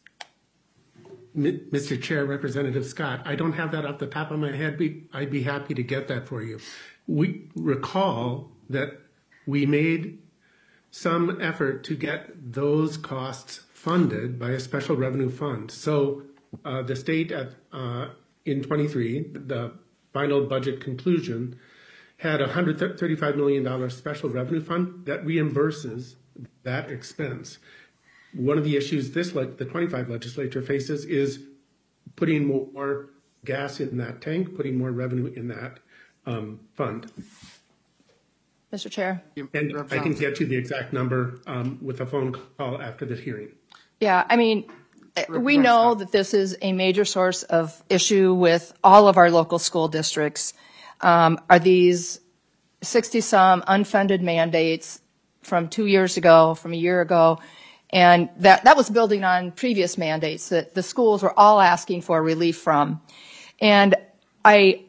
Mr. Chair, Representative Scott, I don't have that off the top of my head. I'd be happy to get that for you. We recall that we made some effort to get those costs funded by a special revenue fund. So the state in 23, the final budget conclusion, had a $135 million special revenue fund that reimburses that expense. One of the issues the 25 legislature faces is putting more gas in that tank, putting more revenue in that fund. Mr. Chair? And I can get you the exact number with a phone call after this hearing. Yeah, I mean, we know that this is a major source of issue with all of our local school districts. Are these 60-some unfunded mandates from 2 years ago, from a year ago? And that was building on previous mandates that the schools were all asking for relief from. And I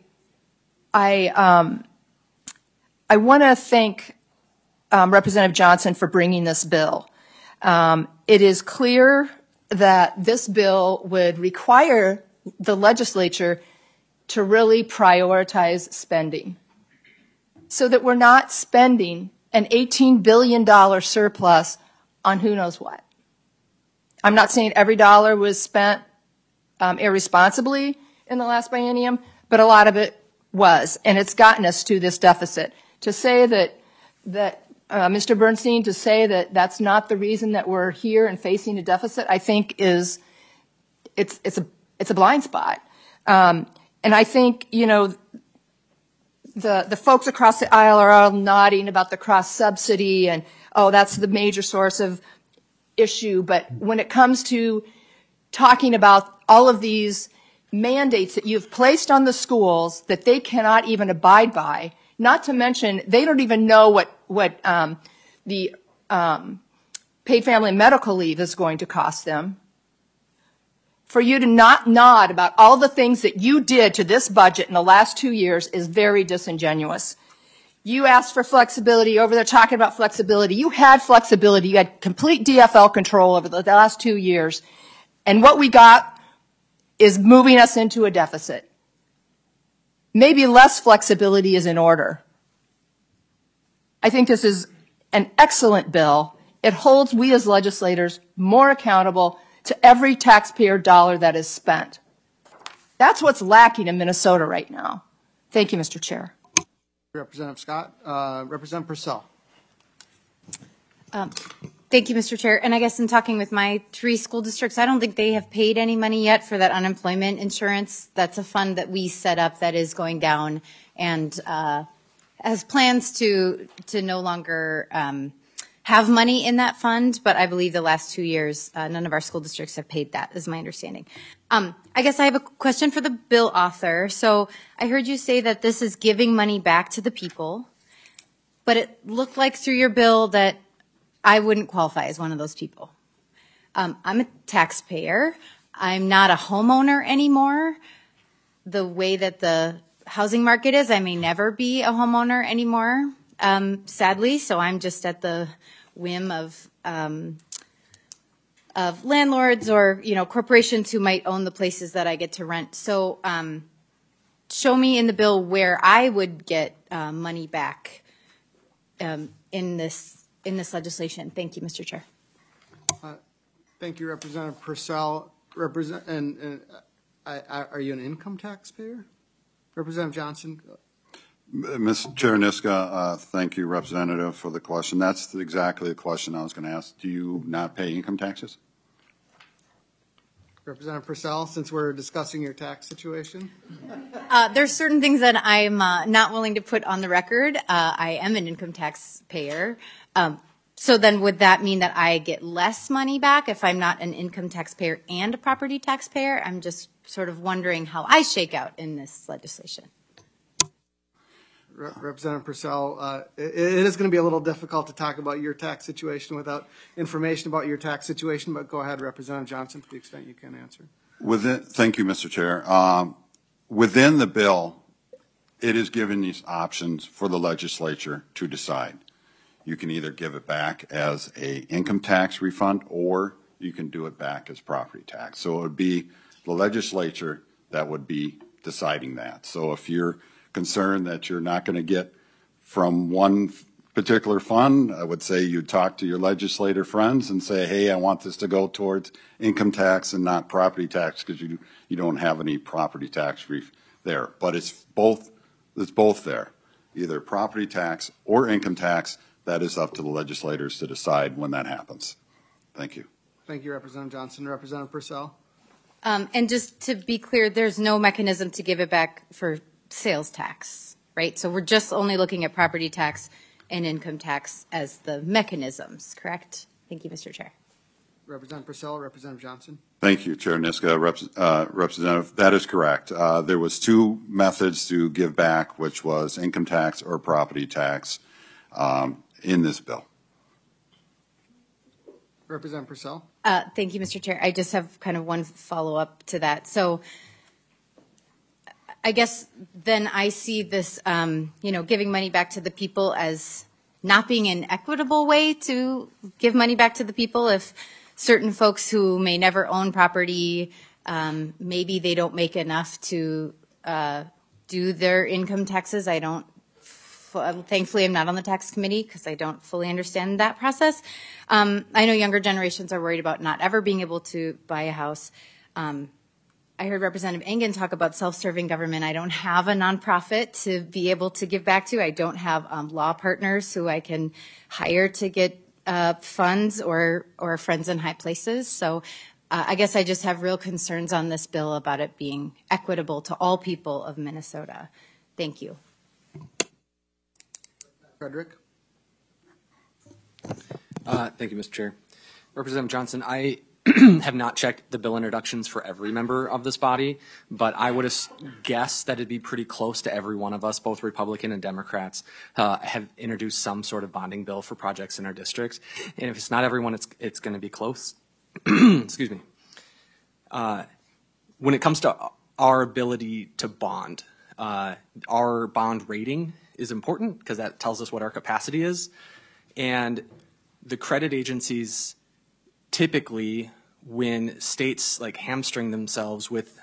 want to thank Representative Johnson for bringing this bill. It is clear that this bill would require the legislature to really prioritize spending so that we're not spending an $18 billion surplus on who knows what. I'm not saying every dollar was spent irresponsibly in the last biennium, but a lot of it was, and it's gotten us to this deficit. To say that Mr. Bernstein, to say that that's not the reason that we're here and facing a deficit, I think it's a blind spot. And I think, you know, the folks across the aisle are all nodding about the cross subsidy and, oh, that's the major source of issue. But when it comes to talking about all of these mandates that you've placed on the schools that they cannot even abide by, not to mention they don't even know what the paid family and medical leave is going to cost them. For you to not nod about all the things that you did to this budget in the last 2 years is very disingenuous. You asked for flexibility. Over there talking about flexibility. You had flexibility. You had complete DFL control over the last 2 years. And what we got is moving us into a deficit. Maybe less flexibility is in order. I think this is an excellent bill. It holds we as legislators more accountable to every taxpayer dollar that is spent. That's what's lacking in Minnesota right now. Thank you, Mr. Chair. Representative Scott. Representative Purcell. Thank you, Mr. Chair. And I guess in talking with my 3 school districts, I don't think they have paid any money yet for that unemployment insurance. That's a fund that we set up that is going down and has plans to no longer have money in that fund. But I believe the last 2 years, none of our school districts have paid that, is my understanding. I guess I have a question for the bill author. So I heard you say that this is giving money back to the people, but it looked like through your bill that I wouldn't qualify as one of those people. I'm a taxpayer. I'm not a homeowner anymore. The way that the housing market is, I may never be a homeowner anymore, sadly. So I'm just at the whim of landlords or, corporations who might own the places that I get to rent. So show me in the bill where I would get money back in this legislation. Thank you, Mr. Chair. Thank you, Representative Purcell. Are you an income taxpayer? Representative Johnson? Mr. Chair Niska, thank you, Representative, for the question. That's exactly the question I was going to ask. Do you not pay income taxes? Representative Purcell, since we're discussing your tax situation. There's certain things that I'm not willing to put on the record. I am an income taxpayer. So then would that mean that I get less money back if I'm not an income taxpayer and a property taxpayer? I'm just sort of wondering how I shake out in this legislation. Representative Purcell, it is going to be a little difficult to talk about your tax situation without information about your tax situation, but go ahead, Representative Johnson, to the extent you can answer. Thank you, Mr. Chair. Within the bill, it is giving these options for the legislature to decide. You can either give it back as a income tax refund or you can do it back as property tax. So it would be the legislature that would be deciding that. So if you're concerned that you're not going to get from one particular fund, I would say you'd talk to your legislator friends and say, hey, I want this to go towards income tax and not property tax because you don't have any property tax there. But it's both there, either property tax or income tax. That is up to the legislators to decide when that happens. Thank you. Thank you, Representative Johnson. Representative Purcell? And just to be clear, there's no mechanism to give it back for sales tax, right? So we're just only looking at property tax and income tax as the mechanisms, correct? Thank you, Mr. Chair. Representative Purcell, Representative Johnson. Thank you, Chair Niska. Representative, that is correct. There was two methods to give back, which was income tax or property tax in this bill. Representative Purcell. Thank you, Mr. Chair. I just have kind of one follow-up to that. So I guess then I see this, giving money back to the people as not being an equitable way to give money back to the people. If certain folks who may never own property, maybe they don't make enough to do their income taxes. Thankfully, I'm not on the tax committee because I don't fully understand that process. I know younger generations are worried about not ever being able to buy a house. I heard Representative Engen talk about self-serving government. I don't have a nonprofit to be able to give back to. I don't have law partners who I can hire to get funds or friends in high places. So I guess I just have real concerns on this bill about it being equitable to all people of Minnesota. Thank you. Frederick. Thank you, Mr. Chair. Representative Johnson, I have not checked the bill introductions for every member of this body, but I would guess that it'd be pretty close to every one of us, both Republican and Democrats, have introduced some sort of bonding bill for projects in our districts. And if it's not everyone, it's going to be close. Excuse me. When it comes to our ability to bond, our bond rating is important because that tells us what our capacity is. And the credit agencies typically, when states like hamstring themselves with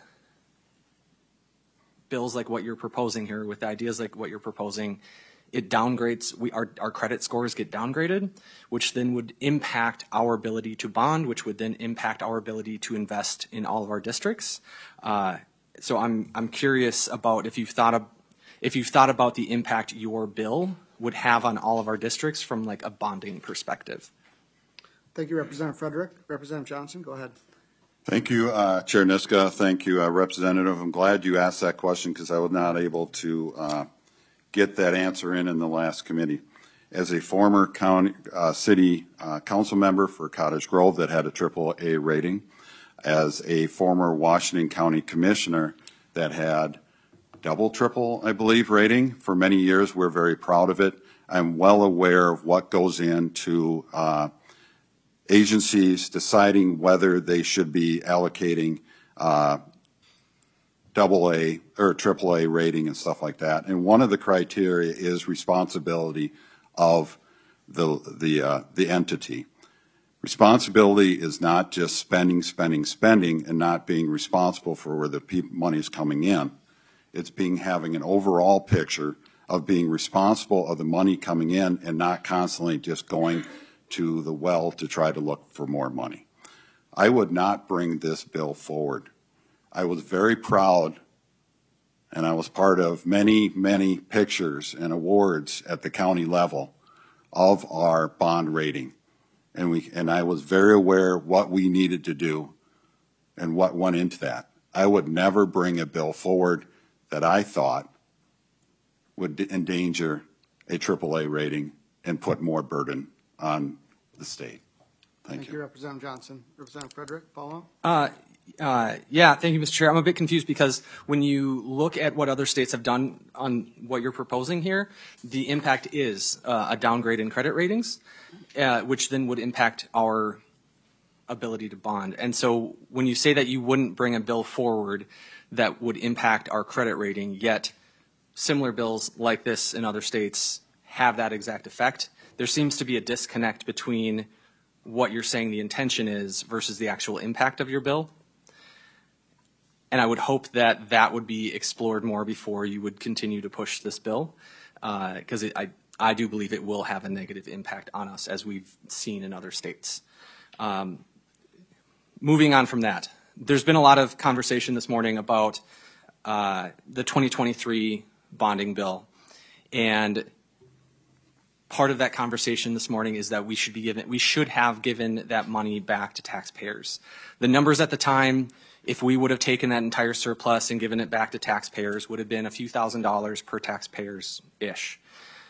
bills like what you're proposing here, with ideas like what you're proposing, it downgrades, our credit scores get downgraded, which then would impact our ability to bond, which would then impact our ability to invest in all of our districts. So I'm curious about if you've thought about the impact your bill would have on all of our districts from like a bonding perspective. Thank you, Representative Frederick. Representative Johnson, go ahead. Thank you, Chair Niska. Thank you, Representative. I'm glad you asked that question because I was not able to get that answer in the last committee. As a former city council member for Cottage Grove that had a AAA rating, as a former Washington County commissioner that had triple, I believe, rating for many years, we're very proud of it. I'm well aware of what goes into agencies deciding whether they should be allocating AA or AAA rating and stuff like that. And one of the criteria is responsibility of the entity. Responsibility is not just spending, and not being responsible for where the money is coming in. It's having an overall picture of being responsible of the money coming in and not constantly just going to the well to try to look for more money. I would not bring this bill forward. I was very proud, and I was part of many, many pictures and awards at the county level of our bond rating. And I was very aware what we needed to do and what went into that. I would never bring a bill forward that I thought would endanger a AAA rating and put more burden on the state. Thank you. Representative Johnson. Representative Frederick, follow Yeah, thank you, Mr. Chair. I'm a bit confused because when you look at what other states have done on what you're proposing here, the impact is a downgrade in credit ratings, which then would impact our ability to bond. And so when you say that you wouldn't bring a bill forward that would impact our credit rating, yet similar bills like this in other states have that exact effect, there seems to be a disconnect between what you're saying the intention is versus the actual impact of your bill. And I would hope that that would be explored more before you would continue to push this bill, because I do believe it will have a negative impact on us, as we've seen in other states. Moving on from that, there's been a lot of conversation this morning about the 2023 bonding bill. And part of that conversation this morning is that we should have given that money back to taxpayers. The numbers at the time, if we would have taken that entire surplus and given it back to taxpayers, would have been a few $1,000s per taxpayers-ish.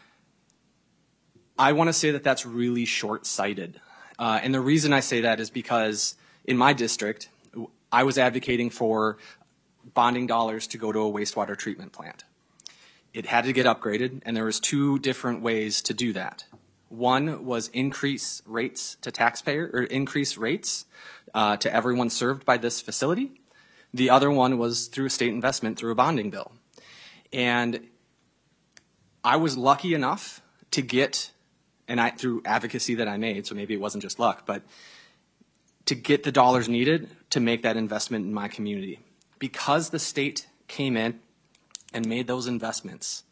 I want to say that that's really short-sighted. And the reason I say that is because in my district, I was advocating for bonding dollars to go to a wastewater treatment plant. It had to get upgraded, and there was two different ways to do that. One was increase rates to increase rates to everyone served by this facility. The other one was through a state investment through a bonding bill. And I was lucky enough to get, and through advocacy that I made, so maybe it wasn't just luck, but to get the dollars needed to make that investment in my community. Because the state came in and made those investments,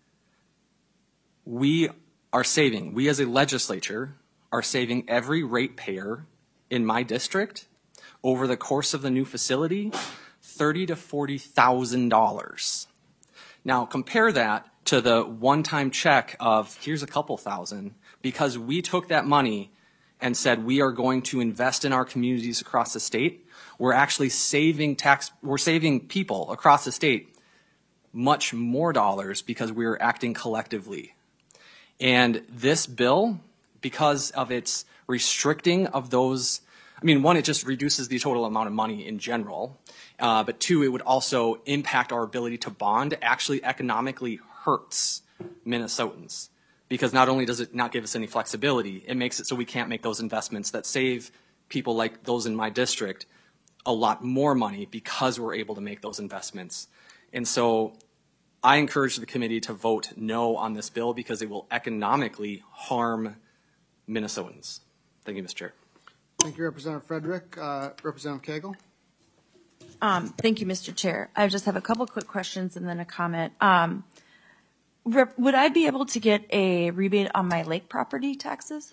we as a legislature are saving every ratepayer in my district over the course of the new facility $30,000 to $40,000. Now compare that to the one-time check of here's a couple thousand, because we took that money and said we are going to invest in our communities across the state. We're actually saving people across the state much more dollars because we're acting collectively. And this bill, because of its restricting of those, I mean, one, it just reduces the total amount of money in general, but two, it would also impact our ability to bond, actually economically hurts Minnesotans. Because not only does it not give us any flexibility, it makes it so we can't make those investments that save people like those in my district a lot more money because we're able to make those investments. And so I encourage the committee to vote no on this bill because it will economically harm Minnesotans. Thank you, Mr. Chair. Thank you, Representative Frederick. Representative Cagle. Thank you, Mr. Chair. I just have a couple quick questions and then a comment. Would I be able to get a rebate on my lake property taxes?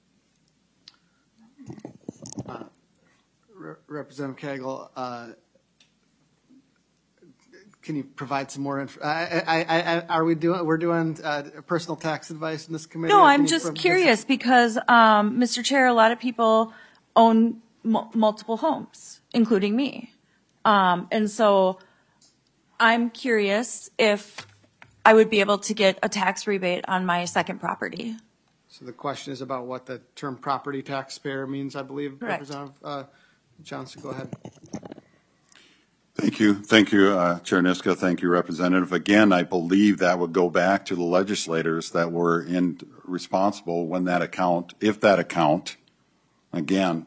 Representative Cagle, can you provide some more info? We're doing personal tax advice in this committee? No, I'm just curious because, Mr. Chair, a lot of people own multiple homes, including me. And so I'm curious if I would be able to get a tax rebate on my second property. So the question is about what the term property taxpayer means, I believe. Correct. Representative Johnson, go ahead. Thank you, Chair Niska. Thank you, Representative. Again, I believe that would go back to the legislators that were responsible when that account, if that account, again,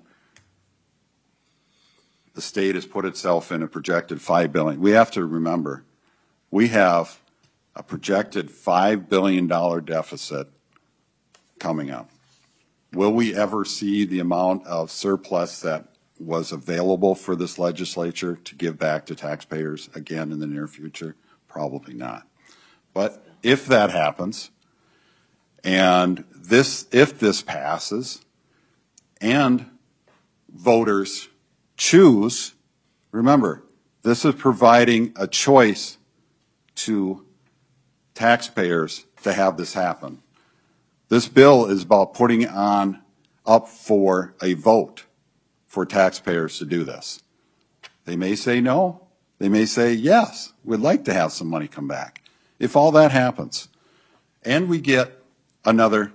the state has put itself in a projected $5 billion. We have to remember, we have a projected $5 billion deficit coming up. Will we ever see the amount of surplus that was available for this legislature to give back to taxpayers again in the near future? Probably not. But if that happens, and if this passes, and voters choose, remember, this is providing a choice to taxpayers to have this happen. This bill is about putting on up for a vote for taxpayers to do this. They may say no. They may say yes, we'd like to have some money come back. If all that happens, and we get another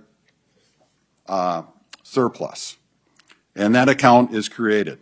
surplus, and that account is created,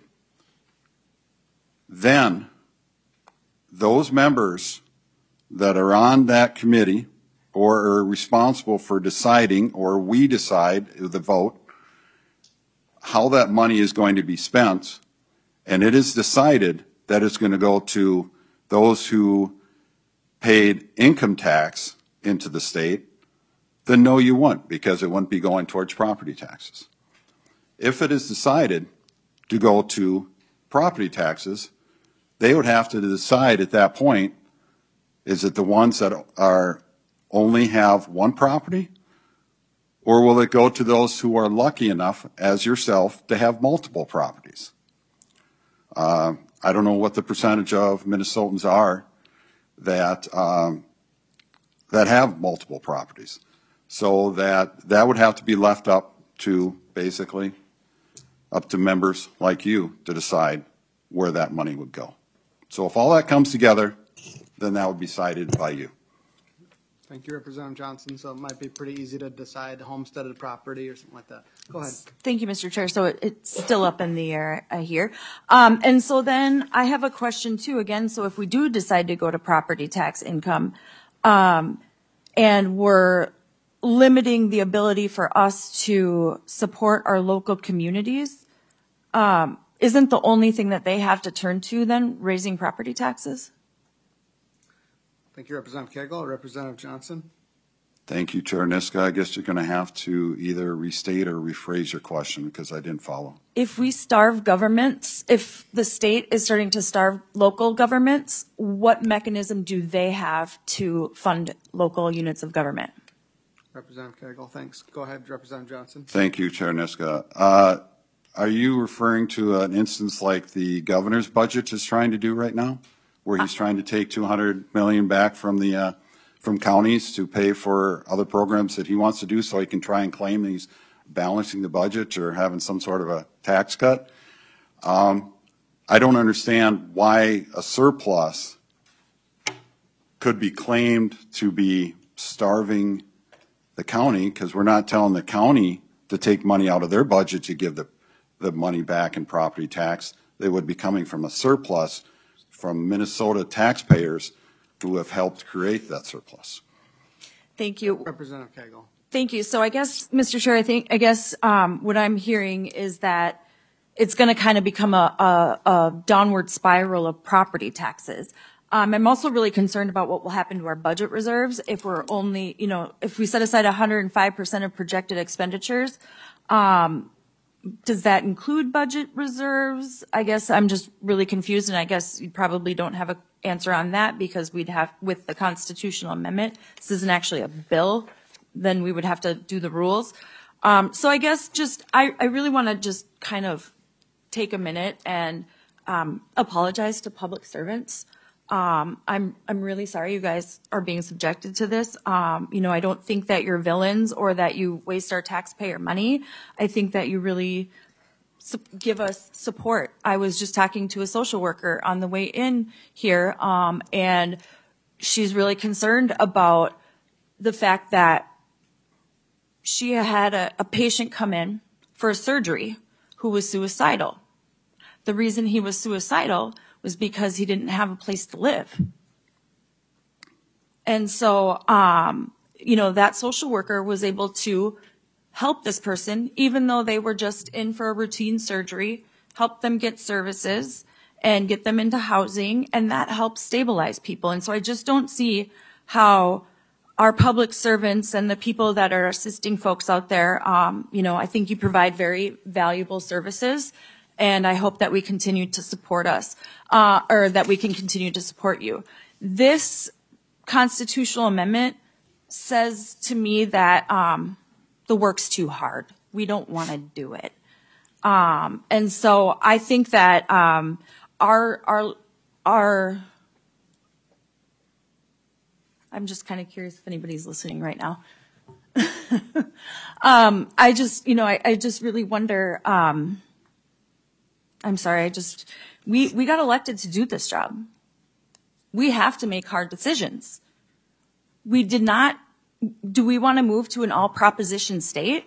then those members that are on that committee or are responsible for deciding, or we decide the vote, how that money is going to be spent, and it is decided that it's going to go to those who paid income tax into the state, then no, you wouldn't, because it wouldn't be going towards property taxes. If it is decided to go to property taxes, they would have to decide at that point, is it the ones that are only have one property, or will it go to those who are lucky enough, as yourself, to have multiple properties? I don't know what the percentage of Minnesotans are that that have multiple properties, so that would have to be left up to basically up to members like you to decide where that money would go. So if all that comes together, then that would be decided by you. Thank you, Representative Johnson. So it might be pretty easy to decide homesteaded property or something like that. Go ahead. Thank you, Mr. Chair. So it's still up in the air here. And so then I have a question too, again. So if we do decide to go to property tax income, and we're limiting the ability for us to support our local communities, isn't the only thing that they have to turn to then raising property taxes? Thank you, Representative Cagle. Representative Johnson. Thank you, Chair Niska. I guess you're going to have to either restate or rephrase your question because I didn't follow. If we starve governments, if the state is starting to starve local governments, what mechanism do they have to fund local units of government? Representative Cagle, thanks. Go ahead, Representative Johnson. Thank you, Chair Niska. Are you referring to an instance like the governor's budget is trying to do right now, where he's trying to take $200 million back from the from counties to pay for other programs that he wants to do, so he can try and claim that he's balancing the budget or having some sort of a tax cut? I don't understand why a surplus could be claimed to be starving the county, because we're not telling the county to take money out of their budget to give the money back in property tax. They would be coming from a surplus from Minnesota taxpayers who have helped create that surplus. Thank you. Representative Cagle. Thank you. So I guess, Mr. Chair, I guess what I'm hearing is that it's going to kind of become a downward spiral of property taxes. I'm also really concerned about what will happen to our budget reserves if we're only, if we set aside 105% of projected expenditures. Does that include budget reserves? I guess I'm just really confused, and I guess you probably don't have an answer on that because we'd have, with the constitutional amendment, this isn't actually a bill, then we would have to do the rules. So I guess I really want to just kind of take a minute and apologize to public servants. I'm really sorry you guys are being subjected to this. I don't think that you're villains or that you waste our taxpayer money. I think that you really give us support. I was just talking to a social worker on the way in here, and she's really concerned about the fact that she had a patient come in for a surgery who was suicidal. The reason he was suicidal was because he didn't have a place to live. And so, that social worker was able to help this person, even though they were just in for a routine surgery, help them get services and get them into housing, and that helps stabilize people. And so I just don't see how our public servants and the people that are assisting folks out there, I think you provide very valuable services, and I hope that we continue to support us, or that we can continue to support you. This constitutional amendment says to me that the work's too hard. We don't want to do it. And so I think that our I'm just kind of curious if anybody's listening right now. I just really wonder, I'm sorry, we got elected to do this job. We have to make hard decisions. We did not, do we want to move to an all proposition state?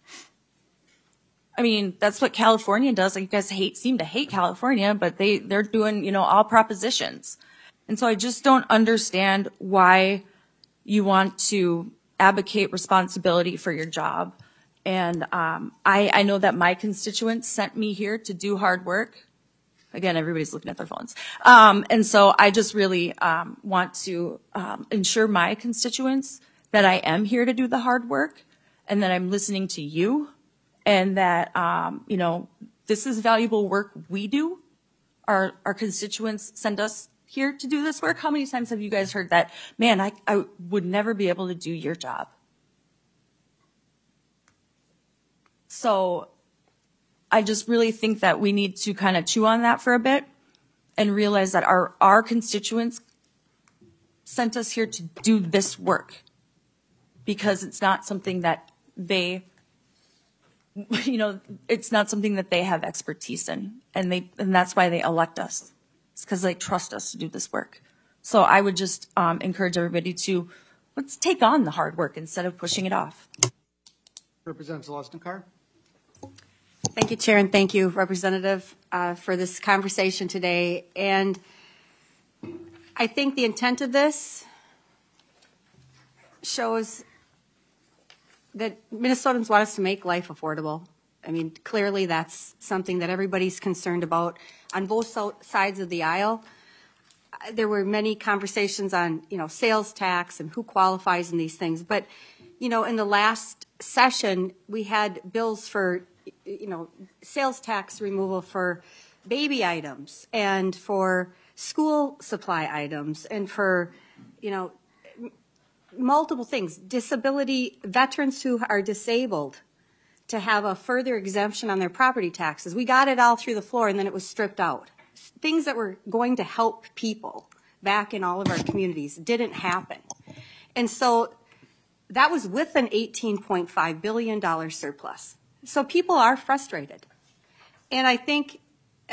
I mean, that's what California does. Like, you guys seem to hate California, but they're doing, all propositions. And so I just don't understand why you want to advocate responsibility for your job. And I know that my constituents sent me here to do hard work. Again, everybody's looking at their phones. And so I just really want to ensure my constituents that I am here to do the hard work, and that I'm listening to you, and that, this is valuable work we do. Our constituents send us here to do this work. How many times have you guys heard that, man, I would never be able to do your job? So I just really think that we need to kind of chew on that for a bit and realize that our constituents sent us here to do this work, because it's not something that they, it's not something that they have expertise in, and that's why they elect us. It's because they trust us to do this work. So I would just encourage everybody to, let's take on the hard work instead of pushing it off. Representative Zalesnikar. Thank you, Chair, and thank you, Representative, for this conversation today. And I think the intent of this shows that Minnesotans want us to make life affordable. I mean, clearly that's something that everybody's concerned about on both sides of the aisle. There were many conversations on, sales tax and who qualifies in these things. But, in the last session, we had bills for, sales tax removal for baby items and for school supply items and for, multiple things. Disability, veterans who are disabled, to have a further exemption on their property taxes. We got it all through the floor, and then it was stripped out. Things that were going to help people back in all of our communities didn't happen. And so that was with an $18.5 billion surplus. So people are frustrated. And I think,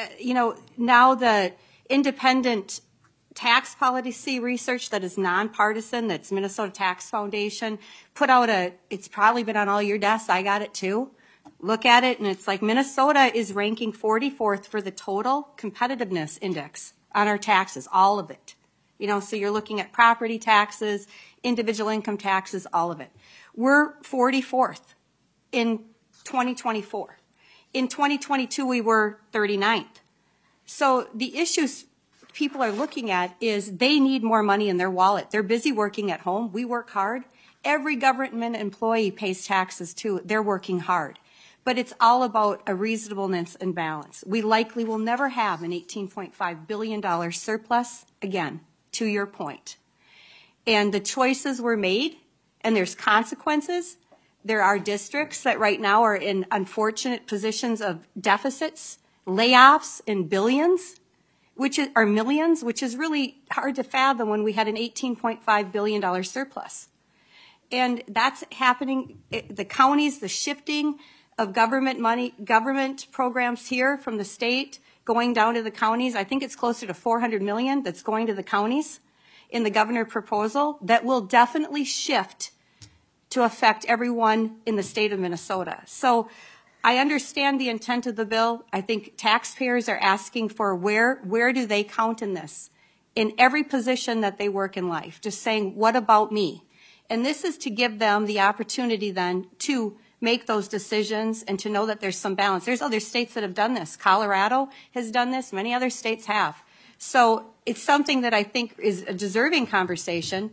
now the independent tax policy research that is nonpartisan, that's Minnesota Tax Foundation, put out it's probably been on all your desks. I got it too. Look at it, and it's like Minnesota is ranking 44th for the total competitiveness index on our taxes, all of it. So you're looking at property taxes, individual income taxes, all of it. We're 44th in 2024. In 2022, we were 39th. So the issues people are looking at is they need more money in their wallet. They're busy working at home. We work hard. Every government employee pays taxes too. They're working hard. But it's all about a reasonableness and balance. We likely will never have an $18.5 billion surplus again, to your point. And the choices were made, and there's consequences. There are districts that right now are in unfortunate positions of deficits, layoffs in billions, which are millions, which is really hard to fathom when we had an $18.5 billion surplus. And that's happening. The counties, the shifting of government money, government programs here from the state going down to the counties, I think it's closer to $400 million that's going to the counties in the governor proposal that will definitely shift to affect everyone in the state of Minnesota. So I understand the intent of the bill. I think taxpayers are asking for where do they count in this? In every position that they work in life, just saying, what about me? And this is to give them the opportunity then to make those decisions and to know that there's some balance. There's other states that have done this. Colorado has done this. Many other states have. So it's something that I think is a deserving conversation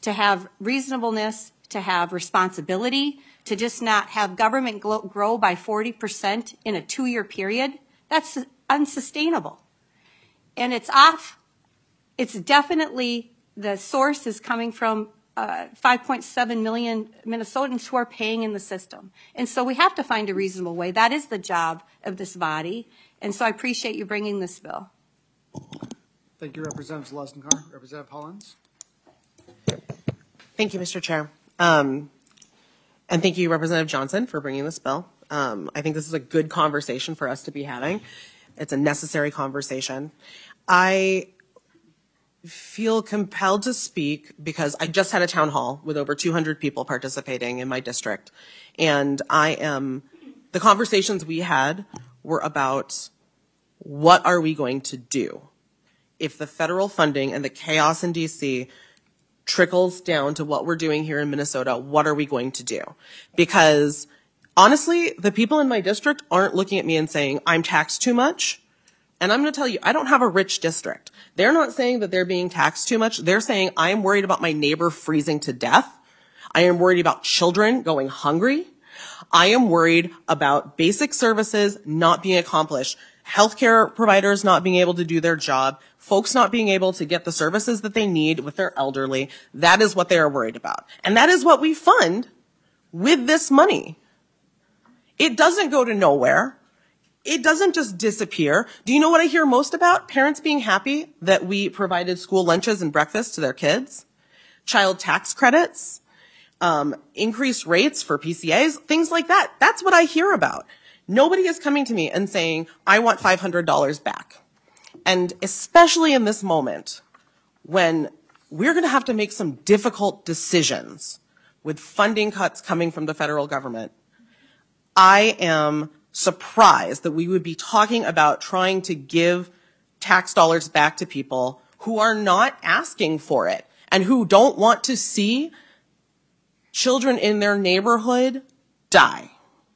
to have reasonableness, to have responsibility, to just not have government grow by 40% in a 2-year period. That's unsustainable. And it's off. It's definitely, the source is coming from 5.7 million Minnesotans who are paying in the system. And so we have to find a reasonable way. That is the job of this body. And so I appreciate you bringing this bill. Thank you, Representative Zalesnkar. Representative Hollins. Thank you, Mr. Chair. And thank you, Representative Johnson, for bringing this bill. I think this is a good conversation for us to be having. It's a necessary conversation. I feel compelled to speak because I just had a town hall with over 200 people participating in my district. And the conversations we had were about what are we going to do if the federal funding and the chaos in DC trickles down to what we're doing here in Minnesota. What are we going to do? Because honestly, the people in my district aren't looking at me and saying, I'm taxed too much. And I'm going to tell you, I don't have a rich district. They're not saying that they're being taxed too much. They're saying, I am worried about my neighbor freezing to death. I am worried about children going hungry. I am worried about basic services not being accomplished. Healthcare providers not being able to do their job. Folks not being able to get the services that they need with their elderly. That is what they are worried about. And that is what we fund with this money. It doesn't go to nowhere. It doesn't just disappear. Do you know what I hear most about? Parents being happy that we provided school lunches and breakfast to their kids, child tax credits, increased rates for PCAs, things like that. That's what I hear about. Nobody is coming to me and saying, I want $500 back. And especially in this moment when we're going to have to make some difficult decisions with funding cuts coming from the federal government, I am surprised that we would be talking about trying to give tax dollars back to people who are not asking for it and who don't want to see children in their neighborhood die.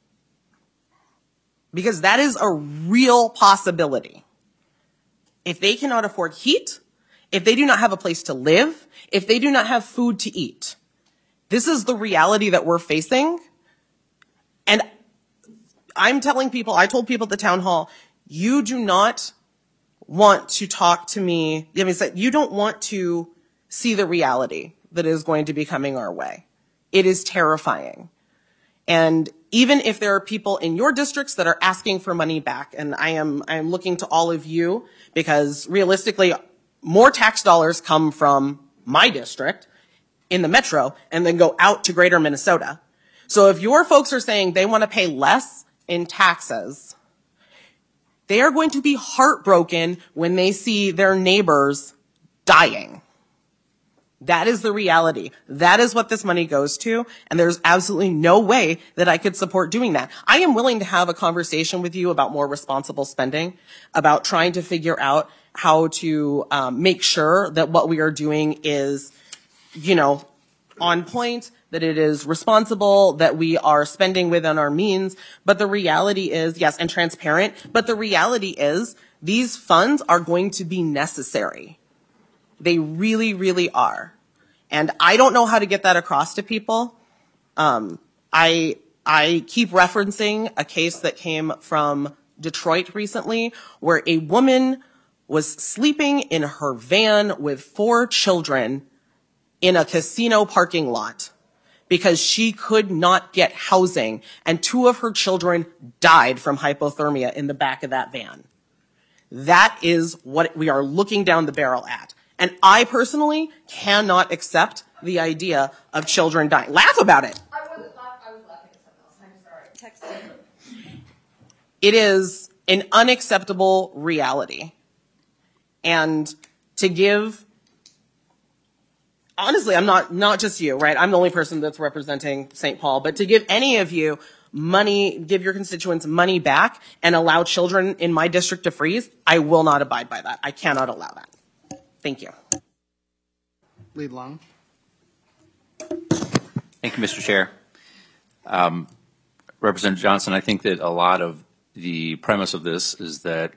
Because that is a real possibility. If they cannot afford heat, if they do not have a place to live, if they do not have food to eat, this is the reality that we're facing. And I'm telling people, I told people at the town hall, you do not want to talk to me. You don't want to see the reality that is going to be coming our way. It is terrifying. And even if there are people in your districts that are asking for money back, and I am looking to all of you, because realistically, more tax dollars come from my district in the metro and then go out to greater Minnesota. So if your folks are saying they want to pay less in taxes, they are going to be heartbroken when they see their neighbors dying. That is the reality. That is what this money goes to, and there's absolutely no way that I could support doing that. I am willing to have a conversation with you about more responsible spending, about trying to figure out how to make sure that what we are doing is, on point, that it is responsible, that we are spending within our means. But the reality is, yes, and transparent, but the reality is these funds are going to be necessary. They really, really are. And I don't know how to get that across to people. I keep referencing a case that came from Detroit recently where a woman was sleeping in her van with 4 children in a casino parking lot because she could not get housing, and 2 of her children died from hypothermia in the back of that van. That is what we are looking down the barrel at. And I personally cannot accept the idea of children dying. Laugh about it. I was laughing at something else. I'm sorry. Texting. It is an unacceptable reality. And to give, honestly, I'm not just you, right? I'm the only person that's representing St. Paul, but to give any of you money, give your constituents money back and allow children in my district to freeze, I will not abide by that. I cannot allow that. Thank you. Lead Long. Thank you, Mr. Chair. Representative Johnson, I think that a lot of the premise of this is that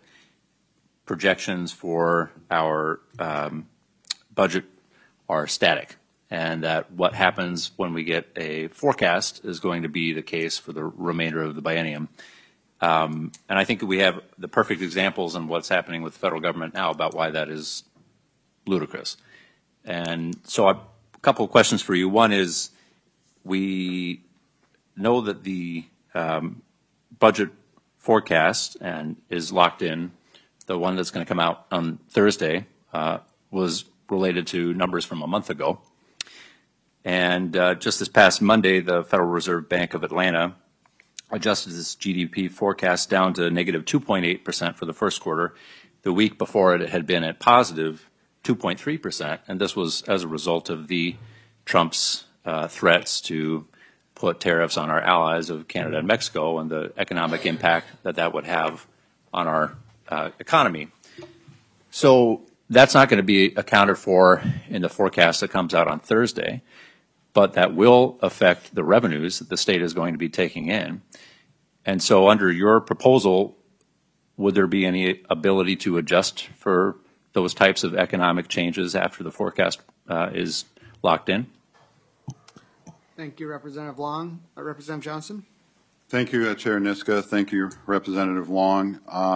projections for our budget are static and that what happens when we get a forecast is going to be the case for the remainder of the biennium. And I think that we have the perfect examples in what's happening with the federal government now about why that is ludicrous. And so a couple of questions for you. One is, we know that the budget forecast and is locked in. The one that's going to come out on Thursday was related to numbers from a month ago. And just this past Monday, the Federal Reserve Bank of Atlanta adjusted its GDP forecast down to negative 2.8% for the first quarter. The week before it had been at positive 2.3%, and this was as a result of Trump's threats to put tariffs on our allies of Canada and Mexico and the economic impact that that would have on our economy. So that's not going to be accounted for in the forecast that comes out on Thursday, but that will affect the revenues that the state is going to be taking in. And so under your proposal, would there be any ability to adjust for those types of economic changes after the forecast is locked in? Thank you, Representative Long. Representative Johnson? Thank you, Chair Niska. Thank you, Representative Long.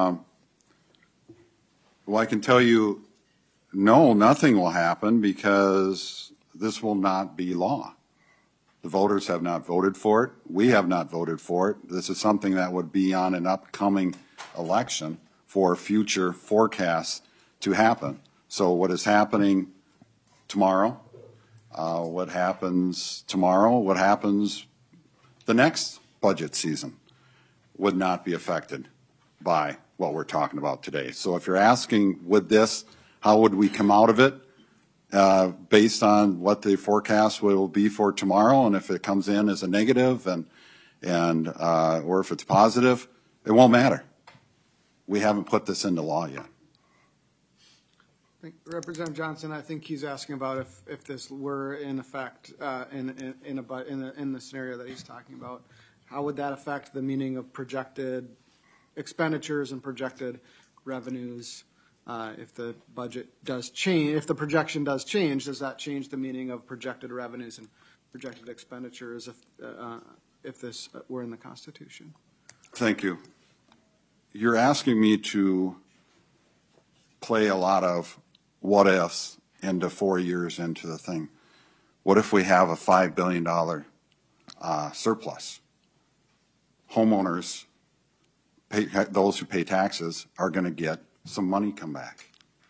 Well, I can tell you, no, nothing will happen because this will not be law. The voters have not voted for it. We have not voted for it. This is something that would be on an upcoming election for future forecasts to happen. So what is happening tomorrow, what happens tomorrow, what happens the next budget season would not be affected by what we're talking about today. So if you're asking, would this, how would we come out of it based on what the forecast will be for tomorrow, and if it comes in as a negative and or if it's positive, it won't matter. We haven't put this into law yet. Representative Johnson, I think he's asking about if this were in effect in the scenario that he's talking about, how would that affect the meaning of projected expenditures and projected revenues? If the budget does change, if the projection does change, does that change the meaning of projected revenues and projected expenditures if this were in the Constitution? Thank you. You're asking me to play a lot of what ifs into 4 years into the thing. What if we have a $5 billion surplus? Homeowners, those who pay taxes, are going to get some money come back.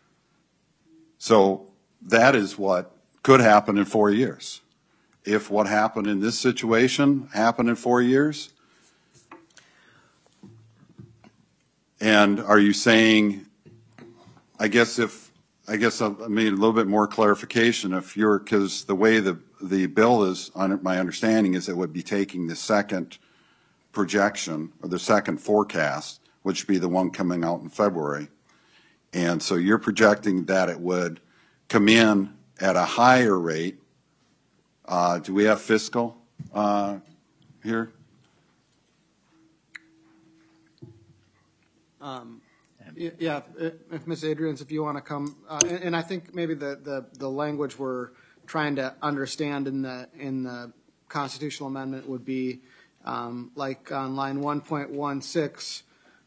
So that is what could happen in 4 years. If what happened in this situation happened in 4 years, and are you saying, I guess I made a little bit more clarification. If you're, because the way the bill is, my understanding is it would be taking the second projection or the second forecast, which would be the one coming out in February. And so you're projecting that it would come in at a higher rate. Do we have fiscal here? Yeah, if Ms. Adrians, if you want to come, and I think maybe the language we're trying to understand in the constitutional amendment would be like on line 1.16,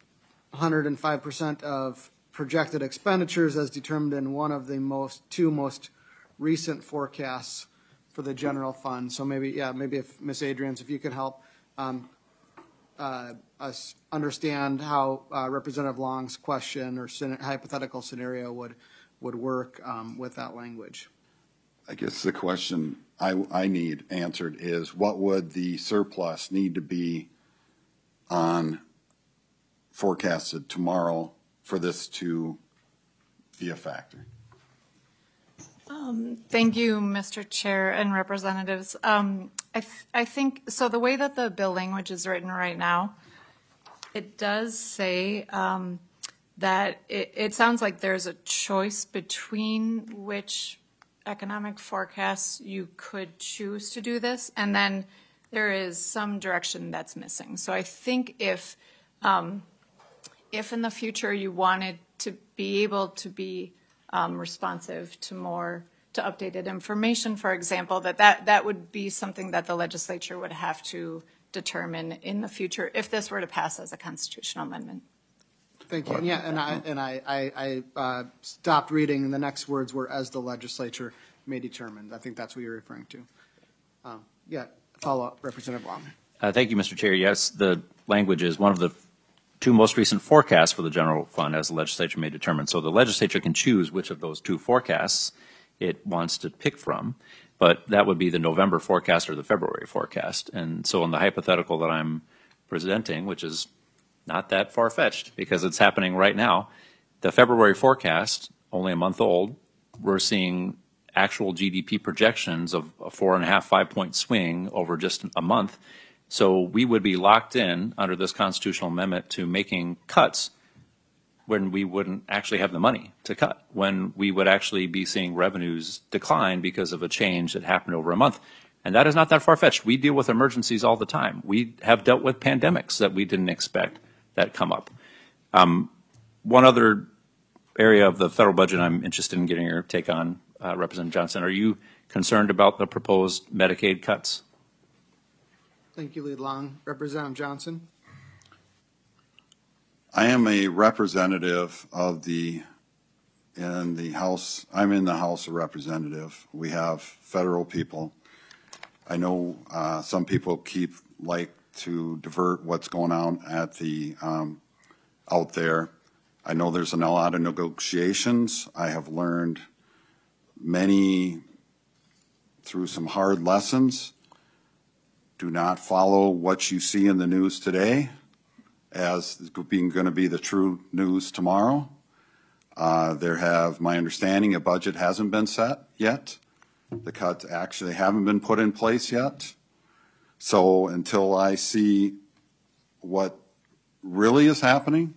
105% of projected expenditures as determined in one of the two most recent forecasts for the general fund. So maybe if Ms. Adrians, if you could help us understand how Representative Long's question or hypothetical scenario would work with that language. I guess the question I need answered is, what would the surplus need to be on forecasted tomorrow for this to be a factor? Thank you, Mr. Chair and representatives. I think, so the way that the bill language is written right now, it does say that it sounds like there's a choice between which economic forecasts you could choose to do this, and then there is some direction that's missing. So I think if in the future you wanted to be able to be responsive to more to updated information, for example, that would be something that the legislature would have to determine in the future if this were to pass as a constitutional amendment. Thank you. And yeah, and I stopped reading, and the next words were "as the legislature may determine." I think that's what you're referring to. Yeah, follow up, Representative Long. Thank you, Mr. Chair. Yes, the language is one of the two most recent forecasts for the general fund, as the legislature may determine. So the legislature can choose which of those two forecasts it wants to pick from, but that would be the November forecast or the February forecast. And so in the hypothetical that I'm presenting, which is not that far-fetched because it's happening right now, the February forecast, only a month old, we're seeing actual GDP projections of a 4.5, 5-point swing over just a month. So we would be locked in under this constitutional amendment to making cuts when we wouldn't actually have the money to cut, when we would actually be seeing revenues decline because of a change that happened over a month. And that is not that far-fetched. We deal with emergencies all the time. We have dealt with pandemics that we didn't expect that come up. One other area of the federal budget I'm interested in getting your take on, Representative Johnson, are you concerned about the proposed Medicaid cuts? Thank you, Lead Long. Representative Johnson. I am a representative of in the House. I'm in the House of Representatives. We have federal people. I know some people like to divert what's going on at the out there. I know there's a lot of negotiations. I have learned many through some hard lessons. Do not follow what you see in the news today as being going to be the true news tomorrow. My understanding, a budget hasn't been set yet. The cuts actually haven't been put in place yet. So until I see what really is happening,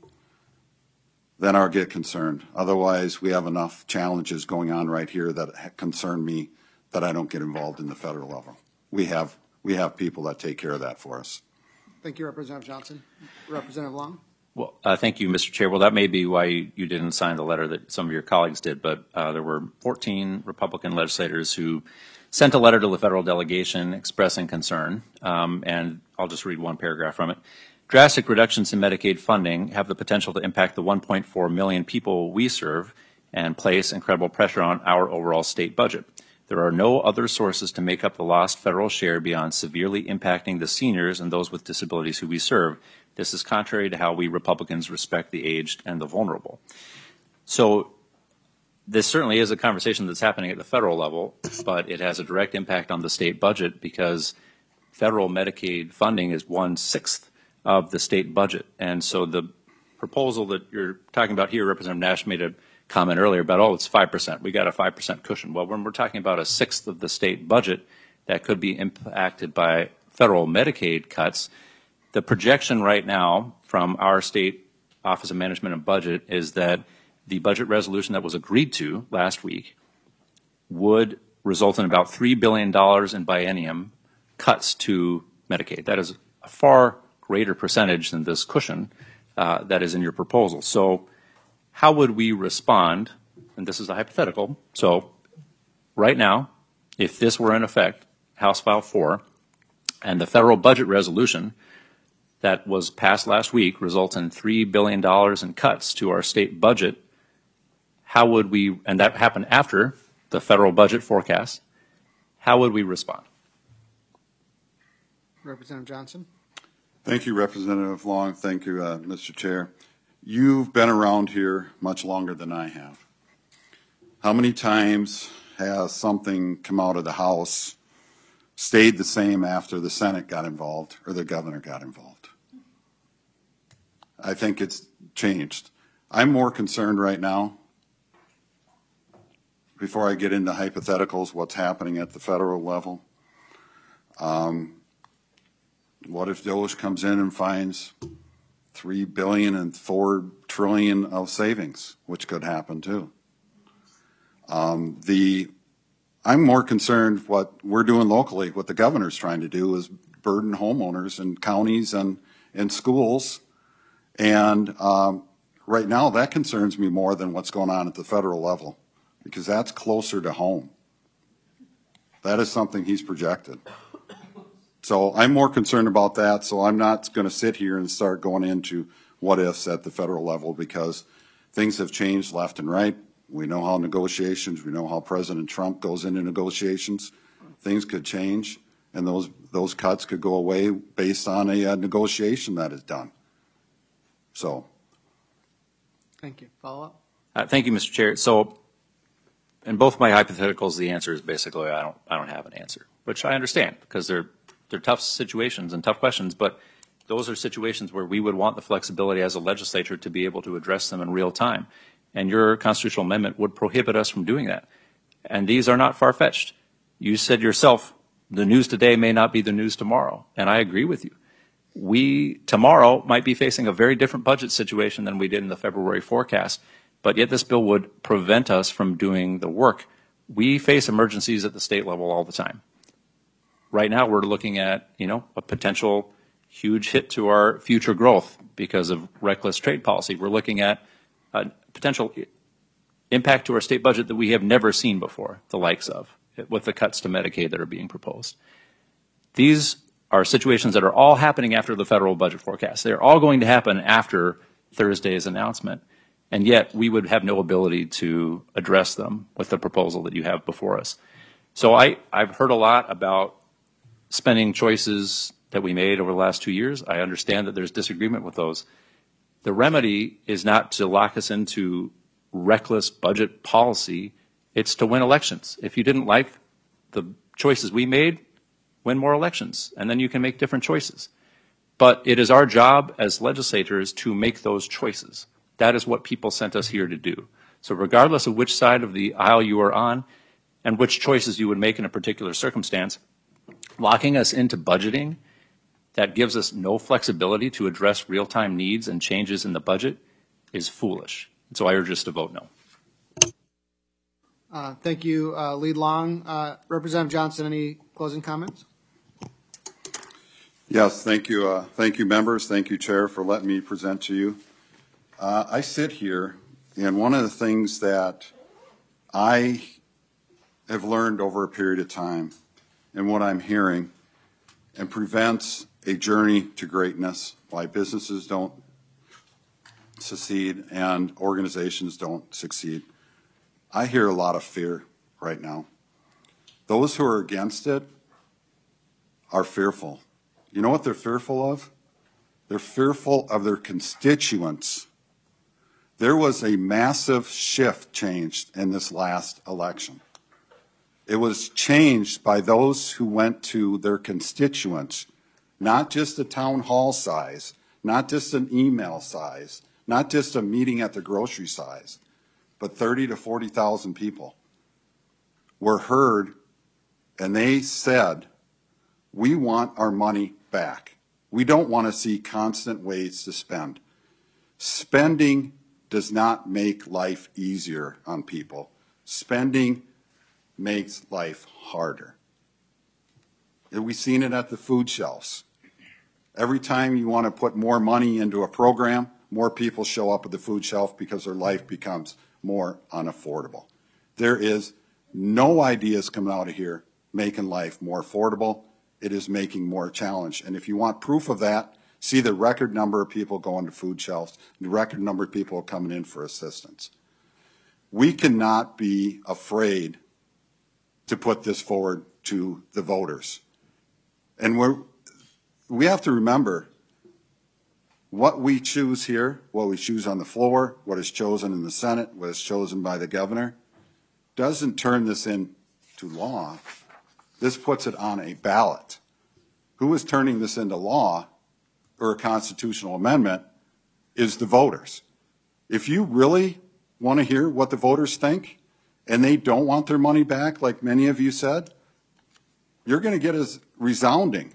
then I'll get concerned. Otherwise, we have enough challenges going on right here that concern me that I don't get involved in the federal level. We have people that take care of that for us. Thank you, Representative Johnson. Representative Long. Well, thank you, Mr. Chair. Well, that may be why you didn't sign the letter that some of your colleagues did, but there were 14 Republican legislators who sent a letter to the federal delegation expressing concern, and I'll just read one paragraph from it. Drastic reductions in Medicaid funding have the potential to impact the 1.4 million people we serve and place incredible pressure on our overall state budget. There are no other sources to make up the lost federal share beyond severely impacting the seniors and those with disabilities who we serve. This is contrary to how we Republicans respect the aged and the vulnerable. So this certainly is a conversation that's happening at the federal level, but it has a direct impact on the state budget because federal Medicaid funding is 1/6 of the state budget. And so the proposal that you're talking about here, Representative Nash made a comment earlier about, oh, it's 5%. We got a 5% cushion. Well, when we're talking about 1/6 of the state budget that could be impacted by federal Medicaid cuts, the projection right now from our state Office of Management and Budget is that the budget resolution that was agreed to last week would result in about $3 billion in biennium cuts to Medicaid. That is a far greater percentage than this cushion that is in your proposal. So how would we respond? And this is a hypothetical. So right now, if this were in effect, House File 4, and the federal budget resolution that was passed last week results in $3 billion in cuts to our state budget, how would we, and that happened after the federal budget forecast, how would we respond? Representative Johnson. Thank you, Representative Long. Thank you, Mr. Chair. You've been around here much longer than I have. How many times has something come out of the House stayed the same after the Senate got involved or the governor got involved? I think it's changed. I'm more concerned right now, before I get into hypotheticals, what's happening at the federal level. What if DOJ comes in and finds $3 billion and $4 trillion of savings, which could happen too? I'm more concerned what we're doing locally, what the governor's trying to do is burden homeowners and counties and schools. And right now that concerns me more than what's going on at the federal level, because that's closer to home. That is something he's projected. So I'm more concerned about that, so I'm not going to sit here and start going into what ifs at the federal level because things have changed left and right. We know how negotiations, we know how President Trump goes into negotiations. Things could change, and those cuts could go away based on a negotiation that is done. So. Thank you. Follow up? Thank you, Mr. Chair. So in both my hypotheticals, the answer is basically I don't have an answer, which I understand because they're tough situations and tough questions, but those are situations where we would want the flexibility as a legislature to be able to address them in real time. And your constitutional amendment would prohibit us from doing that. And these are not far-fetched. You said yourself, the news today may not be the news tomorrow. And I agree with you. We tomorrow might be facing a very different budget situation than we did in the February forecast, but yet this bill would prevent us from doing the work. We face emergencies at the state level all the time. Right now we're looking at, a potential huge hit to our future growth because of reckless trade policy. We're looking at a potential impact to our state budget that we have never seen before, the likes of, with the cuts to Medicaid that are being proposed. These are situations that are all happening after the federal budget forecast. They're all going to happen after Thursday's announcement, and yet we would have no ability to address them with the proposal that you have before us. So I've heard a lot about spending choices that we made over the last 2 years. I understand that there's disagreement with those. The remedy is not to lock us into reckless budget policy. It's to win elections. If you didn't like the choices we made, win more elections, and then you can make different choices. But it is our job as legislators to make those choices. That is what people sent us here to do. So regardless of which side of the aisle you are on and which choices you would make in a particular circumstance, locking us into budgeting that gives us no flexibility to address real-time needs and changes in the budget is foolish. So I urge us to vote no. Thank you, Lead Long. Representative Johnson, any closing comments? Yes, thank you. Thank you, members. Thank you, Chair, for letting me present to you. I sit here, and one of the things that I have learned over a period of time and what I'm hearing and prevents a journey to greatness, why businesses don't succeed and organizations don't succeed. I hear a lot of fear right now. Those who are against it are fearful. You know what they're fearful of? They're fearful of their constituents. There was a massive shift changed in this last election. It was changed by those who went to their constituents, not just a town hall size, not just an email size, not just a meeting at the grocery size, but 30 to 40,000 people were heard, and they said, we want our money back. We don't want to see constant ways to spend. Spending does not make life easier on people. Spending makes life harder. We've seen it at the food shelves. Every time you want to put more money into a program, more people show up at the food shelf because their life becomes more unaffordable. There is no ideas coming out of here making life more affordable. It is making more challenge. And if you want proof of that, see the record number of people going to food shelves, the record number of people coming in for assistance. We cannot be afraid to put this forward to the voters. And we have to remember what we choose here, what we choose on the floor, what is chosen in the Senate, what is chosen by the governor, doesn't turn this into law. This puts it on a ballot. Who is turning this into law or a constitutional amendment is the voters. If you really want to hear what the voters think and they don't want their money back, like many of you said, you're going to get a resounding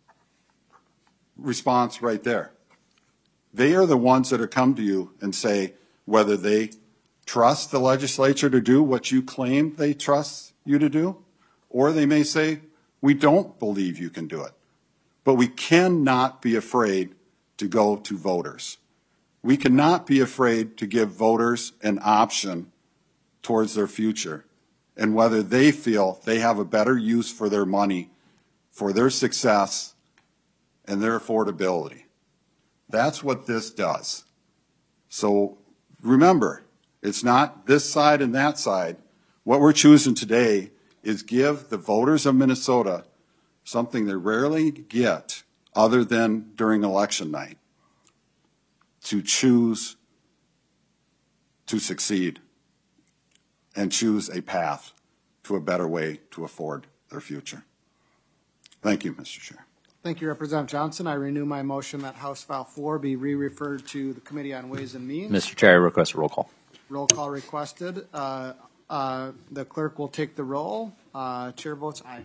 response right there. They are the ones that are come to you and say whether they trust the legislature to do what you claim they trust you to do, or they may say, we don't believe you can do it. But we cannot be afraid to go to voters. We cannot be afraid to give voters an option towards their future. and whether they feel they have a better use for their money, for their success, and their affordability. That's what this does. So remember, it's not this side and that side. What we're choosing today is give the voters of Minnesota something they rarely get other than during election night, to choose to succeed and choose a path to a better way to afford their future. Thank you, Mr. Chair. Thank you, Representative Johnson. I renew my motion that House File 4 be re-referred to the Committee on Ways and Means. Mr. Chair, I request a roll call. Roll call requested. The clerk will take the roll. Chair votes aye.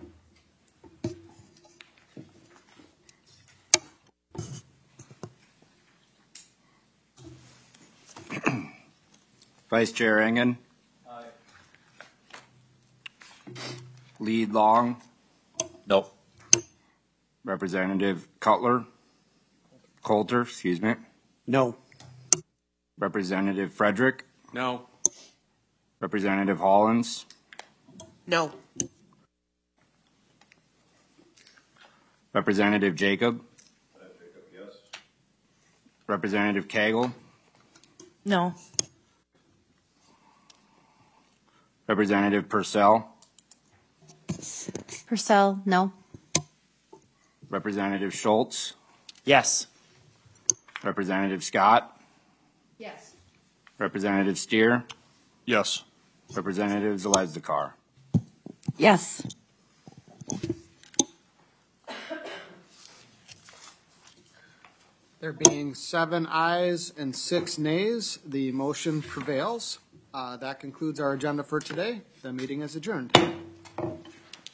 Vice Chair Engen. Aye. Lead Long. No. Representative Coulter, excuse me. No. Representative Frederick. No. Representative Hollins. No. Representative Jacob. Yes. Representative Cagle. No. Representative Purcell. Purcell, no. Representative Schultz. Yes. Representative Scott. Yes. Representative Steer. Yes. Representative Zalezdikar. Yes. There being 7 ayes and 6 nays, the motion prevails. That concludes our agenda for today. The meeting is adjourned.